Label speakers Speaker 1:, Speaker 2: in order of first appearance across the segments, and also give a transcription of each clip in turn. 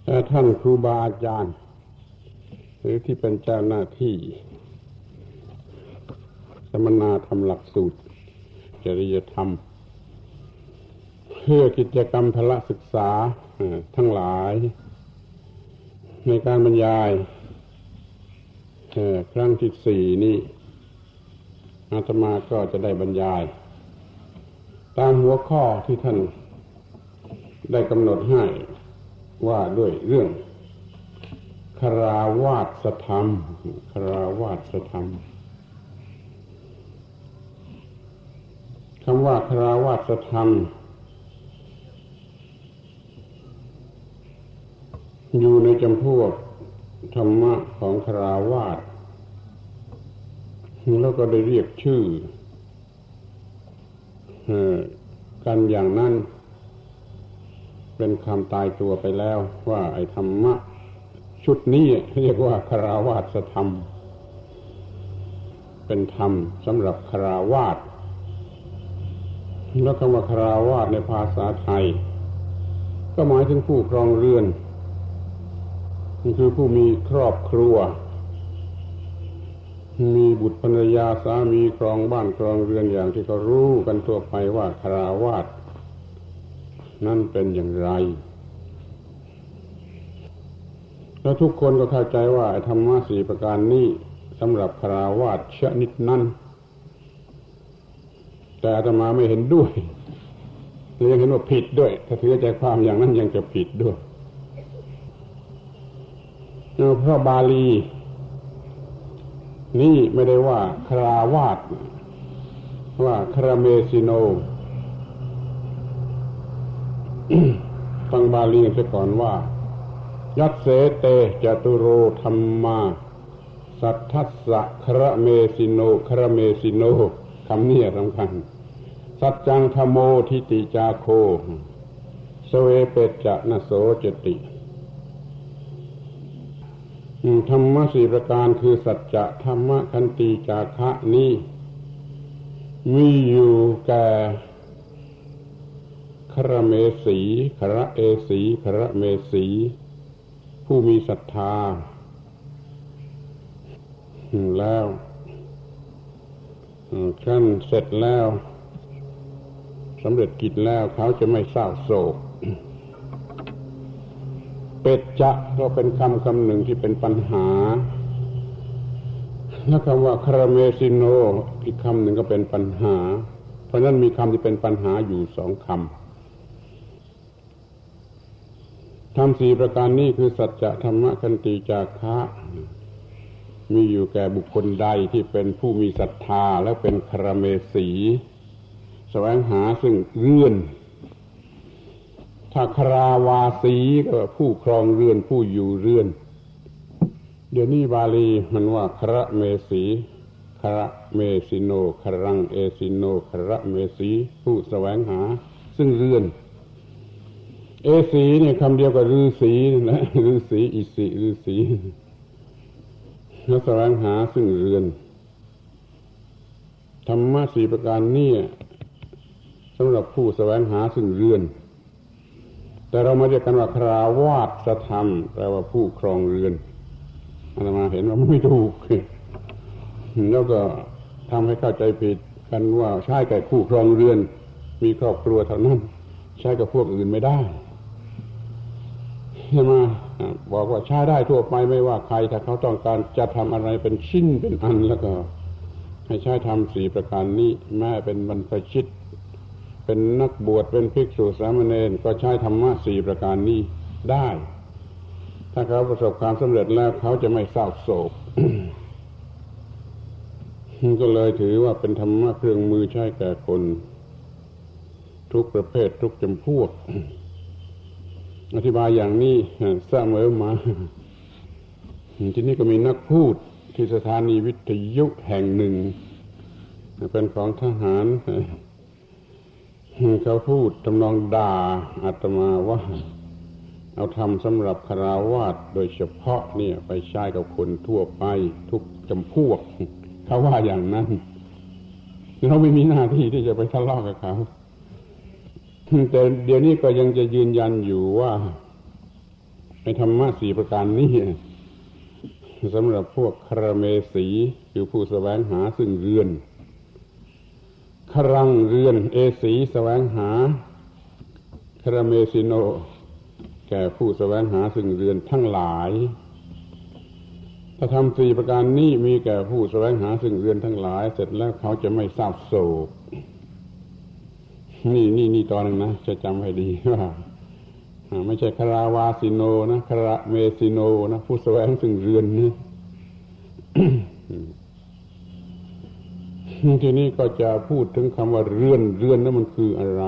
Speaker 1: แต่ท่านครูบาอาจารย์หรือที่เป็นเจ้าหน้าที่สัมมนาทำหลักสูตรจริยธรรมเพื่อกิจกรรมพละศึกษาทั้งหลายในการบรรยายครั้งที่ 4นี้อาตมาก็จะได้บรรยายตามหัวข้อที่ท่านได้กำหนดให้ว่าด้วยเรื่องคฤหัสถธรรมคฤหัสถธรรมคำว่าคฤหัสถธรรมอยู่ในจำพวกธรรมะของคฤหัสถ์แล้วก็ได้เรียกชื่อกันอย่างนั้นเป็นคำตายตัวไปแล้วว่าไอ้ธรรมะชุดนี้เรียกว่าคฤหัสถธรรมเป็นธรรมสำหรับคฤหัสถ์แล้วคำว่าคฤหัสถ์ในภาษาไทยก็หมายถึงผู้ครองเรือนคือผู้มีครอบครัวมีบุตรภรรยาสามีครองบ้านครองเรือนอย่างที่เขารู้กันทั่วไปว่าคฤหัสถ์นั่นเป็นอย่างไรแล้วทุกคนก็เข้าใจว่าธรรมะ4ประการนี้สำหรับคฤหัสถ์ชนิดนั้นแต่อาตมาไม่เห็นด้วยยังเห็นว่าผิดด้วยถ้าถือใจความอย่างนั้นยังจะผิดด้วยเพราะบาลีนี่ไม่ได้ว่าคฤหัสถ์ว่าครเมสิโน ฟังบาลีเสียก่อนว่ายัสเสเตจตุโรธัมมาสัทธัสสะครเมสิโนครเมสิโนคำนี้สำคัญสัจจังธโมทิติจาโคสเวเปจะนะโสจติธรรมะ4ประการคือสัจจะธรรมะขันติจาคะนี้มีอยู่แก่ครเมสีครเอสีครเมสีผู้มีศรัทธาแล้วครั้นเสร็จแล้วสำเร็จกิจแล้วเขาจะไม่เศร้าโศกเป็จจะก็เป็นคำหนึ่งที่เป็นปัญหาแล้วคำว่าครเมสิโนอีกคำหนึ่งก็เป็นปัญหาเพราะนั้นมีคำที่เป็นปัญหาอยู่2 คำธรรม4ประการนี้คือสัจจะธรรมะขันติจาคะมีอยู่แก่บุคคลใดที่เป็นผู้มีศรัทธาและเป็นครเมสีแสวงหาซึ่งเรือนถ้าคราวาสีก็ผู้ครองเรือนผู้อยู่เรือนเดี๋ยวนี้บาลีมันว่าครเมสีครเมสิโนครังเอสิโนครเมสีผู้แสวงหาซึ่งเรือนเอสีนี่คำเดียวกับฤาษีนะฤาษีอิสิฤาษีแล้วแสวงหาซึ่งเรือนธรรมะ4ประการนี้สำหรับผู้แสวงหาซึ่งเรือนแต่เรามาเรียกกันว่าคฤหัสถธรรมแปลว่าผู้ครองเรือนอาตมาเห็นว่าไม่ถูกแล้วก็ทำให้เข้าใจผิดกันว่าใช้กับผู้ครองเรือนมีครอบครัวเท่านั้นใช้กับพวกอื่นไม่ได้ใช่ไหมบอกว่าใช้ได้ทั่วไปไม่ว่าใครถ้าเขาต้องการจะทำอะไรเป็นชิ้นเป็นอันแล้วก็ให้ใช้ทำ4ประการนี้แม้เป็นบรรพชิตเป็นนักบวชเป็นภิกษุสามเณรก็ใช้ธรรมะ4ประการนี้ได้ถ้าเขาประสบความสำเร็จแล้วเขาจะไม่เศร้าโศก ก็เลยถือว่าเป็นธรรมะเครื่องมือใช้แก่คนทุกประเภททุกจำพวกอธิบายอย่างนี้เสมอมาที่นี่ก็มีนักพูดที่สถานีวิทยุแห่งหนึ่งเป็นของทหารเขาพูดทำนองด่าอาตมาว่าเอาทำสำหรับคฤหัสถ์โดยเฉพาะเนี่ยไปใช้กับคนทั่วไปทุกจำพวกเขาว่าอย่างนั้นเราไม่มีหน้าที่ที่จะไปทะเลาะกับเขาแต่เดี๋ยวนี้ก็ยังจะยืนยันอยู่ว่าในธรรมะสี่ประการนี้สำหรับพวกคารเมสีคือผู้แสวงหาซึ่งเรือนครังเรือนเอสีแสวงหาคารเมสิโนแก่ผู้แสวงหาซึ่งเรือนทั้งหลายถ้าทำสี่ประการนี้มีแก่ผู้แสวงหาซึ่งเรือนทั้งหลายเสร็จแล้วเขาจะไม่เศร้าโศกนี่ตอนนึงนะจะจำให้ดีว่าไม่ใช่คาราวาสิโนนะคาราเมสิโนนะผู้แสวงซึ่งเรือนนี่ ทีนี้ก็จะพูดถึงคำว่าเรือนนั้นมันคืออะไร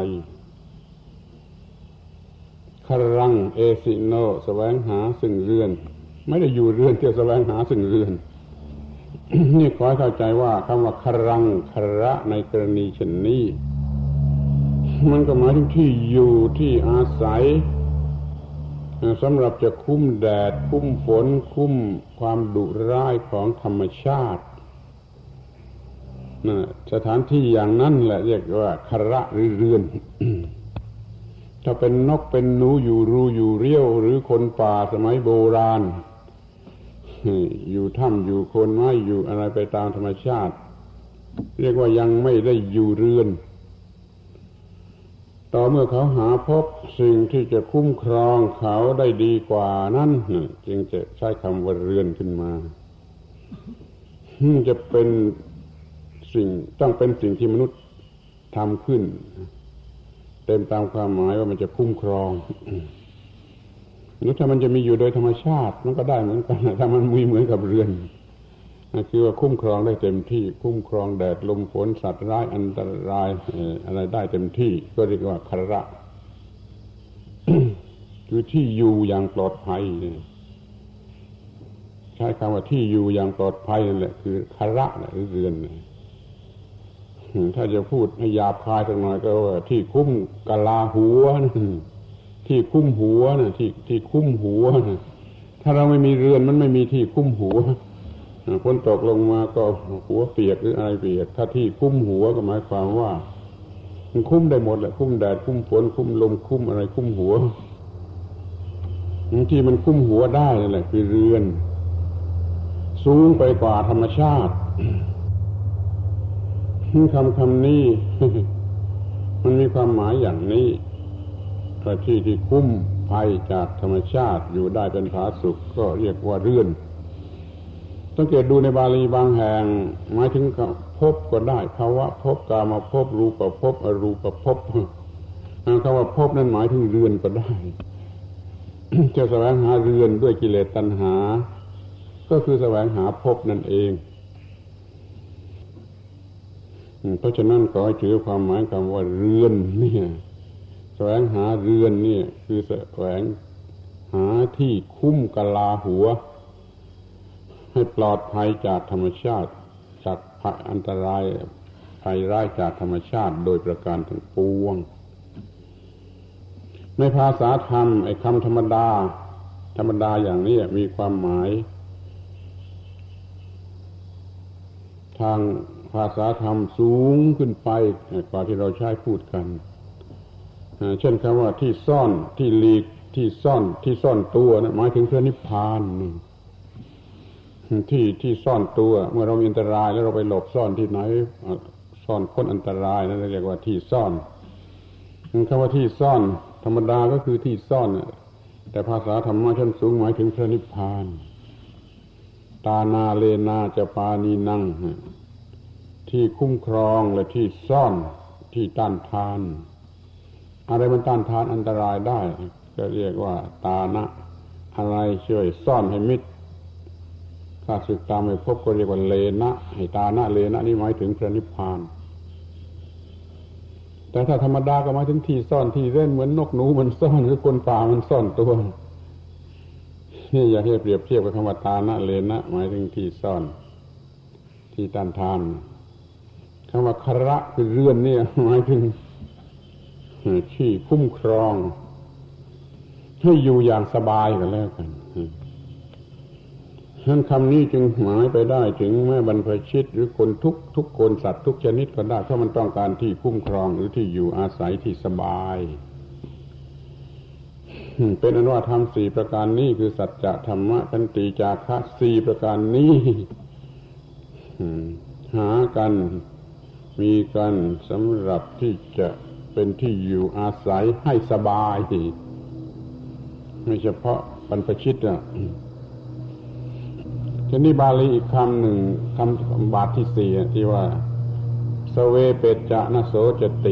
Speaker 1: คารังเอสิโนแสวงหาซึ่งเรือนไม่ได้อยู่เรือนที่แสวงหาซึ่งเรือน นี่ขอให้เข้าใจว่าคำว่าคารังคาระในกรณีเช่นนี้มันก็หมายถึงที่อยู่ที่อาศัยสำหรับจะคุ้มแดดคุ้มฝนคุ้มความดุร้ายของธรรมชาติสถานที่อย่างนั้นแหละเรียกว่าคาระหรือเรือน ถ้าเป็นนกเป็นหนูอยู่รูอยู่เรี่ยวหรือคนป่าสมัยโบราณอยู่ถ้ำอยู่โคนไม้อยู่อะไรไปตามธรรมชาติเรียกว่ายังไม่ได้อยู่เรือนต่อเมื่อเขาหาพบสิ่งที่จะคุ้มครองเขาได้ดีกว่านั้นจึงจะใช้คำว่าเรือนขึ้นมาจะเป็นสิ่งต้องเป็นสิ่งที่มนุษย์ทำขึ้นเต็มตามความหมายว่ามันจะคุ้มครองหรือถ้ามันจะมีอยู่โดยธรรมชาติมันก็ได้เหมือนกันถ้ามันมีเหมือนกับเรือนคือว่าคุ้มครองได้เต็มที่คุ้มครองแดดลมฝนสัตว์ร้ายอันตรายอะไรได้เต็มที่ก็เรียกว่าคาระ คือที่อยู่อย่างปลอดภัยใช้คำว่าที่อยู่อย่างปลอดภัยนั่นแหละคือคาระหรือเรือนถ้าจะพูดให้หยาบคายสักหน่อยก็ว่าที่คุ้มกะลาหัวที่คุ้มหัวนะที่คุ้มหัวนะถ้าเราไม่มีเรือนมันไม่มีที่คุ้มหัวฝนตกลงมาก็หัวเปียกหรืออะไรเปียกถ้าที่คุ้มหัวก็หมายความว่ามันคุ้มได้หมดแหละคุ้มแดดคุ้มฝนคุ้มลมคุ้มอะไรคุ้มหัวที่มันคุ้มหัวได้นั่นแหละคือเรือนสูงไปกว่าธรรมชาติคำนี้ มันมีความหมายอย่างนี้ที่คุ้มภัยจากธรรมชาติอยู่ได้เป็นผาสุกก็เรียกว่าเรือนสังเกตดูในบาลีบางแห่งหมายถึงภพก็ได้ภาวะภพกามภพรูปภพอรูปภพคำว่าภพนั้นหมายถึงเรือนก็ได้ จะแสวงหาเรือนด้วยกิเลสตัณหาก็คือแสวงหาภพนั่นเองเพราะฉะนั้นขอให้ถือความหมายคำว่าเรือนเนี่ยแสวงหาเรือนนี่คือแสวงหาที่คุ้มกะลาหัวให้ปลอดภัยจากธรรมชาติจากภัยอันตรายภัยร้ายจากธรรมชาติโดยประการทั้งปวงในภาษาธรรมไอ้คำธรรมดาอย่างนี้มีความหมายทางภาษาธรรมสูงขึ้นไปกว่าที่เราใช้พูดกันเช่นคำว่าที่ซ่อนที่หลีกที่ซ่อนตัวนะหมายถึงพระนิพพานที่ซ่อนตัวเมื่อเรามีอันตรายแล้วเราไปหลบซ่อนที่ไหนซ่อนพ้นอันตรายนั่นเรียกว่าที่ซ่อนคำว่าที่ซ่อนธรรมดาก็คือที่ซ่อนแต่ภาษาธรรมะชั้นสูงหมายถึงพระนิพพานตานาเลนาจะปานีนังที่คุ้มครองและที่ซ่อนที่ต้านทานอะไรมันต้านทานอันตรายได้ก็เรียกว่าตานะอะไรช่วยซ่อนให้มิดถ้าศึกตามไม่พบก็เรียกว่าเลนะให้ตานะเลนะนี่หมายถึงพระนิพพานแต่ถ้าธรรมดาก็หมายถึงที่ซ่อนที่เล่นเหมือนนกหนูมันซ่อนหรือคนป่ามันซ่อนตัวนี่อย่าให้เปรียบเทียบกับคำว่าตานะเลนะหมายถึงที่ซ่อนที่ต้านทานคำว่าคาระคือเรือนนี่หมายถึงที่คุ้มครองให้อยู่อย่างสบายกันแล้วกันฉะนั้นคำนี้จึงหมายไปได้ถึงแม่บรรพชิตหรือคนทุกคนสัตว์ทุกชนิดก็ได้เพราะมันต้องการที่คุ้มครองหรือที่อยู่อาศัยที่สบายเป็นอันว่าธรรม4ประการนี้คือสัจจะธรรมะขันติจาคะ4ประการนี้หากันมีกันสำหรับที่จะเป็นที่อยู่อาศัยให้สบายไม่เฉพาะบรรพชิตทีนี้บาลีอีกคำหนึ่งคำบาทที่4ที่ว่าสเวเปจจะนะโสจติ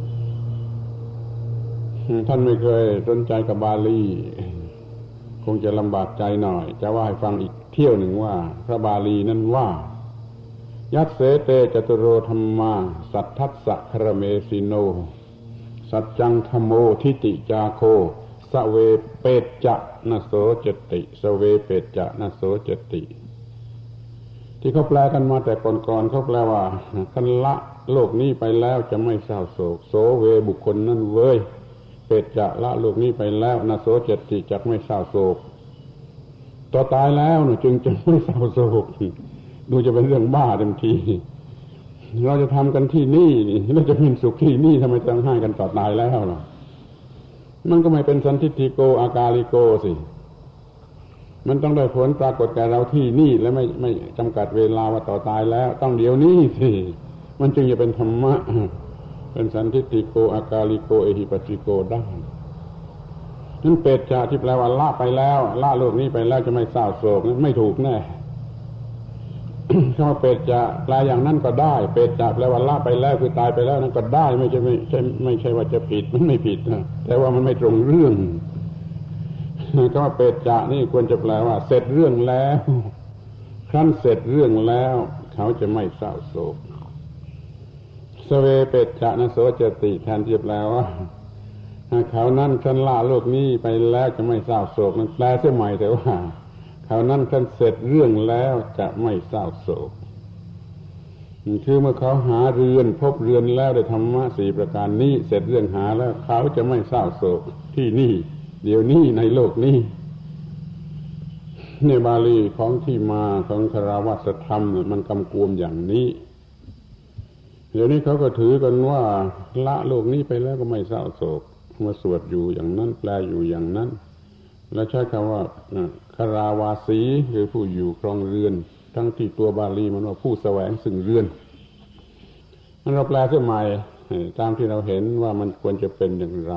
Speaker 1: ท่านไม่เคยสนใจกับบาลีคงจะลำบากใจหน่อยจะว่าให้ฟังอีกเที่ยวหนึ่งว่าพระบาลีนั้นว่ายัสเสเตจตุโรธัมมาสัทธัสสะครเมสิโนสัจจังธัมโมทิติจาโคสเวเปจจะนะโสจติสเวเปจจะนะโสจติที่เขาแปลกันมาแต่ก่อนๆเขาแปลว่าคันละโลกนี้ไปแล้วจะไม่เศร้าโศกโสเวบุคคลนั้นเว้ยเปจจะละโลกนี้ไปแล้วนะโสจติจักไม่เศร้าโศกต่อตายแล้วจึงจะไม่เศร้าโศกดูจะเป็นเรื่องบ้าเต็มทีเราจะทำกันที่นี่เราจะเป็นสุขที่นี่ทำไมต้องให้กันต่อตายแล้วล่ะมันก็ไม่เป็นสันทิฏฐิโกอากาลิโกสิมันต้องได้ผลปรากฏแก่เราที่นี่และไม่จำกัดเวลาว่าต่อตายแล้วต้องเดี๋ยวนี้สิมันจึงจะเป็นธรรมะเป็นสันทิฏฐิโกอากาลิโกเอหิปัสสิโกได้นั่นเปจจะที่แปลว่าละไปแล้วละโลกนี้ไปแล้วจะไม่เศร้าโศกนั้นไม่ถูกแน่คำว่าเปจจะแปลอย่างนั้นก็ได้เปจจะแปลว่าละไปแล้วคือตายไปแล้วนั่นก็ได้ไม่ใช่ว่าจะผิดมันไม่ผิดนะแต่ว่ามันไม่ตรงเรื่องคำว่าเปจจะนี่ควรจะแปลว่าเสร็จเรื่องแล้วครั้นเสร็จเรื่องแล้วเขาจะไม่เศร้าโศกสเวเปจจะนะโสจติแทนที่จะแปลว่าเขานั้นขั้นละโลกนี้ไปแล้วจะไม่เศร้าโศกนั้นแปลเสียใหม่แต่ว่าเขานั้นขั้นเสร็จเรื่องแล้วจะไม่เศร้าโศกคือเมื่อเขาหาเรือนพบเรือนแล้วได้ธรรมะ4ประการนี้เสร็จเรื่องหาแล้วเขาจะไม่เศร้าโศกที่นี่เดี๋ยวนี้ในโลกนี้ในบาลีของที่มาของคฤหัสถธรรมมันกำกวมอย่างนี้เดี๋ยวนี้เขาก็ถือกันว่าละโลกนี้ไปแล้วก็ไม่เศร้าโศกมาสวดอยู่อย่างนั้นแปลอยู่อย่างนั้นและใช้คำว่าคฤหัสถีคือผู้อยู่ครองเรือนทั้งที่ตัวบาลีมันว่าผู้แสวงซึ่งเรือนมันเราแปลเสียใหม่ตามที่เราเห็นว่ามันควรจะเป็นอย่างไร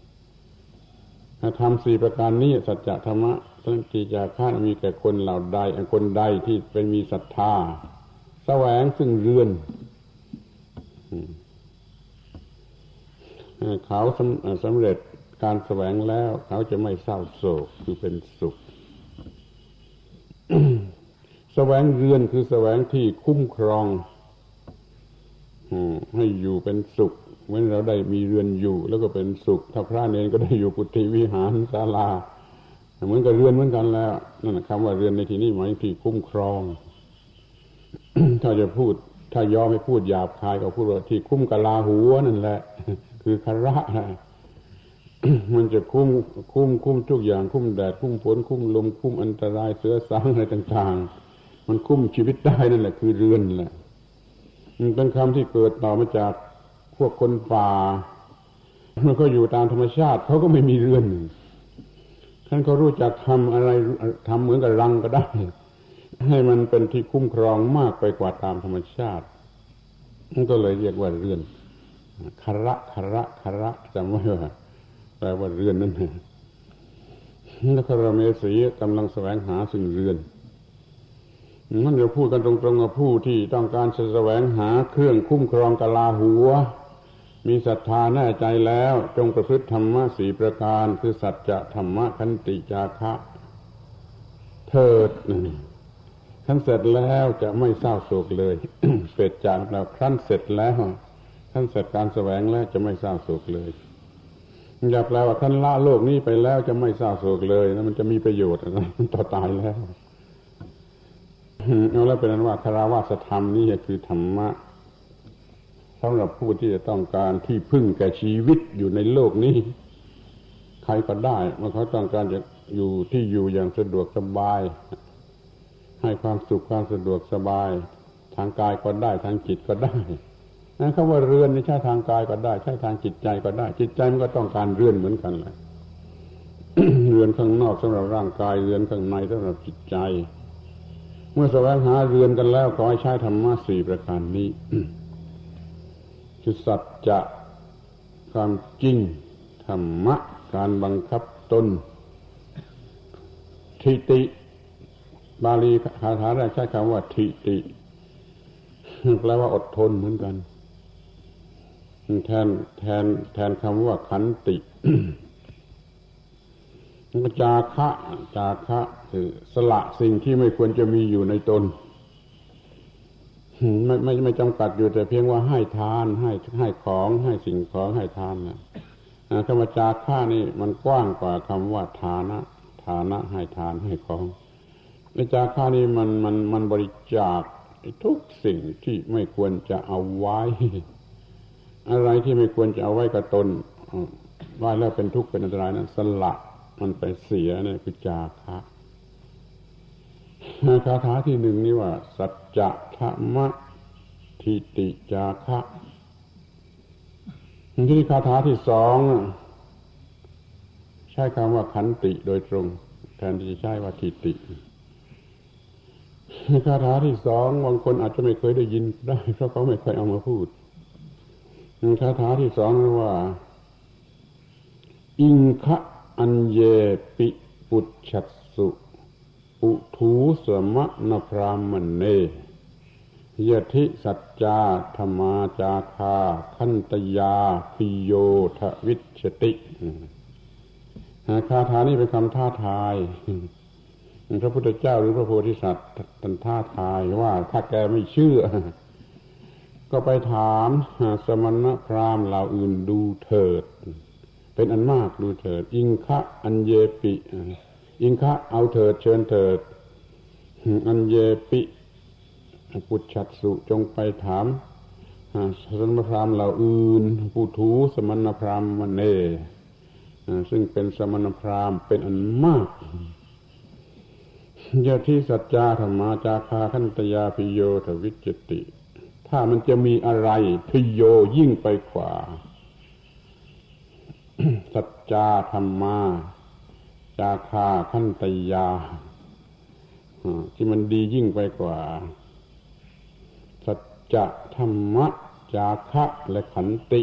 Speaker 1: ธรรม4ประการนี้สัจจะธรรมะสันติจาคะมีแก่คนเหล่าใดคนใดที่เป็นมีศรัทธาแสวงซึ่งเรือนเขาสำเร็จการแสวงแล้วเขาจะไม่เศร้าโศกคือเป็นสุข แสวงเรือนคือแสวงที่คุ้มครองให้อยู่เป็นสุขเมื่อเราได้มีเรือนอยู่แล้วก็เป็นสุขถ้าพระเนรก็ได้อยู่กุฏิวิหารศาลาเหมือนกับเรือนเหมือนกันแล้วนั่นคำว่าเรือนในที่นี้หมายถึงที่คุ้มครอง ถ้าจะพูดถ้ายอมให้พูดหยาบคายก็พูดว่าที่คุ้มกะลาหัวนั่นแหละคือคระมันจะคุ้มทุกอย่างคุ้มแดดคุ้มฝนคุ้มลมคุ้มอันตรายเสือสางอะไรต่างๆมันคุ้มชีวิตได้นั่นแหละคือเรือนแหละมันเป็นคำที่เกิดต่อมาจากพวกคนป่าเมื่อเขาอยู่ตามธรรมชาติเขาก็ไม่มีเรือนท่านเขารู้จักทำอะไรทำเหมือนกับรังก็ได้ให้มันเป็นที่คุ้มครองมากไปกว่าตามธรรมชาตินั่นก็เลยเรียกว่าเรือนคระจำไว้ว่าแปลว่าเรือนนั่นเองแล้วคฤหัสถีกำลังแสวงหาซึ่งเรือนมันจะพูดกันตรงๆว่าผู้ที่ต้องการแสวงหาเครื่องคุ้มครองกะลาหัวมีศรัทธาแน่ใจแล้วจงประพฤติธรรมะ4ประการคือสัจจะธรรมะขันติจาคะเถิดขั้นเสร็จแล้วจะไม่เศร้าโศกเลย เสร็จจากแล้วขั้นเสร็จแล้วขั้นเสร็จการแสวงแล้วจะไม่เศร้าโศกเลยอย่าแปลว่าขั้นละโลกนี้ไปแล้วจะไม่เศร้าโศกเลยแล้วมันจะมีประโยชน์อะไรต่อตายแล้วเอาแล้วเป็นนั้นว่าคฤหัสถธรรมนี่คือธรรมะสำหรับผู้ที่จะต้องการที่พึ่งแก่ชีวิตอยู่ในโลกนี้ใครก็ได้เมื่อเขาต้องการจะอยู่ที่อยู่อย่างสะดวกสบายให้ความสุขความสะดวกสบายทางกายก็ได้ทางจิตก็ได้นะคำว่าเรือนนี่ใช้ทางกายก็ได้ใช้ทางจิตใจก็ได้จิตใจมันก็ต้องการเรือนเหมือนกันแหละรือนข้างนอกสำหรับร่างกายเรือนข้างในสำหรับจิตใจเมื่อแสวงหาเรือนกันแล้วขอให้ใช้ธรรมะสี่ประการนี้ คือสัจจะความจริงธรรมะการบังคับตนทิฏฐิบาลีคาถาแรกใช้คำว่าทิฏฐิแปลว่าอดทนเหมือนกันแทนคำว่าขันติ จาคะคือสละสิ่งที่ไม่ควรจะมีอยู่ในตนไม่จำกัดอยู่แต่เพียงว่าให้ทานให้ของให้สิ่งของให้ทานนะคำว่าจาคะนี่มันกว้างกว่าคำว่าฐานะให้ทานให้ของในจาคะนี่มันบริจาคทุกสิ่งที่ไม่ควรจะเอาไว้อะไรที่ไม่ควรจะเอาไว้กับตนไว้แล้วเป็นทุกข์เป็นอันตรายนั้นสละมันไปเสียเนี่ยคือจาคะคาถาที่หนึ่งนี่ว่าสัจจะธรรมะทิฏฐิจาคะที่คาถาที่สองใช้คำว่าขันติโดยตรงแทนที่จะใช้ว่าทิฏฐิคาถาที่สองบางคนอาจจะไม่เคยได้ยินได้เพราะเขาไม่เคยเอามาพูดคาถาที่สองว่าอิงคะอัญเยปิปุจฉัสสุอุทูสมะนพรามเนยทิสัจจาธรรมาจาคาคันตยาปิโยทวิชติคาถานี้เป็นคำท้าทายพระพุทธเจ้าหรือพระโพธิสัตว์ท่านท้าทายว่าถ้าแกไม่เชื่อก็ไปถามสมณพราหมณ์เหล่าอื่นดูเถิดเป็นอันมากดูเถิดอิงคะอัญเยปิอิงคะเอาเถิดเชิญเถิดอัญเยปิปุจฉัสสุจงไปถามสมณพราหมณ์เหล่าอื่นผู้ถูสมณพราหมณ์มเนซึ่งเป็นสมณพราหมณ์เป็นอันมากยะทิสัจจาธรรมาจาคาคันตยาปิโยทวิจติถ้ามันจะมีอะไรพิโยยิ่งไปกว่าสัจจาธรรมาจาคาคันตยาที่มันดียิ่งไปกว่าสัจจะธรรมะจาคะและขันติ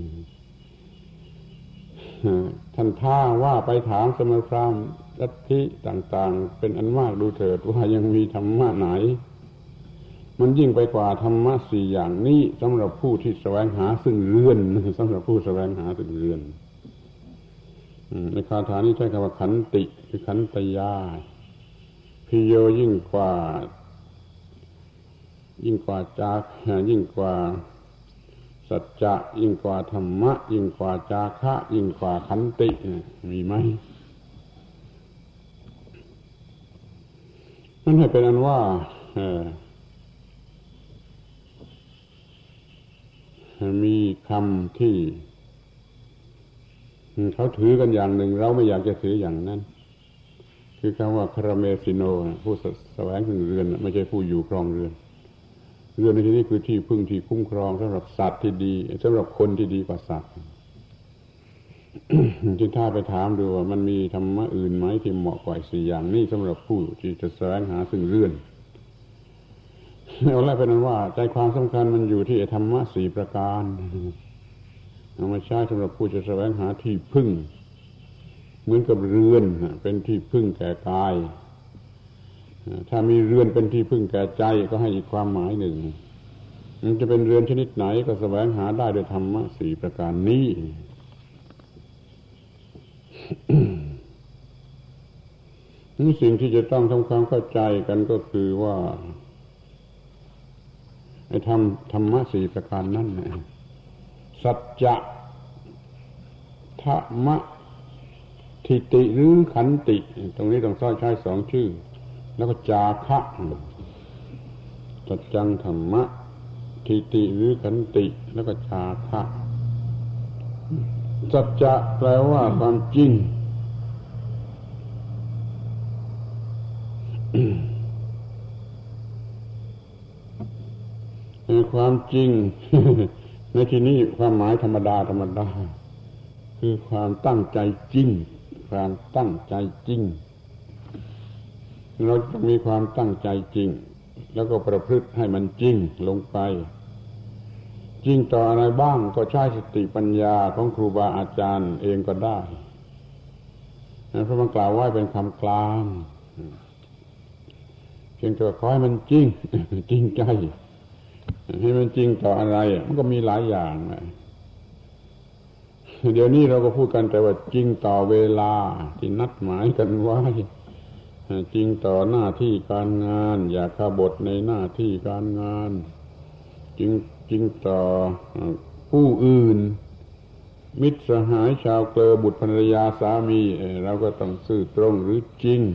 Speaker 1: ท่านท้าว่าไปถามสมณพราหมณ์ลัทธิต่างๆเป็นอันมากดูเถิดว่ายังมีธรรมะไหนมันยิ่งไปกว่าธรรมะสี่อย่างนี้สำหรับผู้ที่แสวงหาซึ่งเรือนสำหรับผู้แสวงหาซึ่งเรือนในคาถานี้ใช้คำว่าขันติคือขันตยาพิโยยิ่งกว่าจายิ่งกว่าสัจจะยิ่งกว่าธรรมะยิ่งกว่าจาคะยิ่งกว่าขันติมีไหมนั่นให้เป็นอันว่ามีคำที่เขาถือกันอย่างหนึ่งเราไม่อยากจะถืออย่างนั้นคือคำว่าคาราเมซิโนผู้แสวงหาเรือนไม่ใช่ผู้อยู่ครองเรือนในที่นี้คือที่พึ่งที่คุ้มครองสำหรับสัตว์ที่ดีสำหรับคนที่ดีกว่าสัตว์ ที่ถ้าไปถามดูว่ามันมีธรรมะอื่นไหมที่เหมาะกว่าสี่อย่างนี้สำหรับผู้ที่จะแสวงหาซึ่งเรือนเอาแล้วเป็นนั้นว่าใจความสำคัญมันอยู่ที่ธรรมะสี่ประการเอามาใช้สำหรับผู้จะแสวงหาที่พึ่งเหมือนกับเรือนเป็นที่พึ่งแก่กายถ้ามีเรือนเป็นที่พึ่งแก่ใจก็ให้อีกความหมายหนึ่งมันจะเป็นเรือนชนิดไหนก็แสวงหาได้โดยธรรมะสี่ประการนี้นี่สิ่งที่จะต้องทำความเข้าใจกันก็คือว่าไอ้ธรรมะสี่ประการนั้นสัจจะธรรมะทิฏฐิหรือขันติตรงนี้ต้องใช้สองชื่อแล้วก็จาคะสัจจังธรรมะทิฏฐิหรือขันติแล้วก็จาคะสัจจะแปลว่าความจริงความจริงในที่นี้ความหมายธรรมดาคือความตั้งใจจริงความตั้งใจจริงเราต้องมีความตั้งใจจริงแล้วก็ประพฤติให้มันจริงลงไปจริงต่ออะไรบ้างก็ใช้สติปัญญาของครูบาอาจารย์เองก็ได้เพราะมันกล่าวไว้เป็นคำกลางเพียงแต่ขอให้มันจริงจริงใจให้มันจริงต่ออะไรมันก็มีหลายอย่างเดี๋ยวนี้เราก็พูดกันแต่ว่าจริงต่อเวลาที่นัดหมายกันไว้จริงต่อหน้าที่การงานอย่าขบถในหน้าที่การงานจริงต่อผู้อื่นมิตรสหายชาวเครือบุตรภรรยาสามีเราก็ต้องซื่อตรงหรือจริง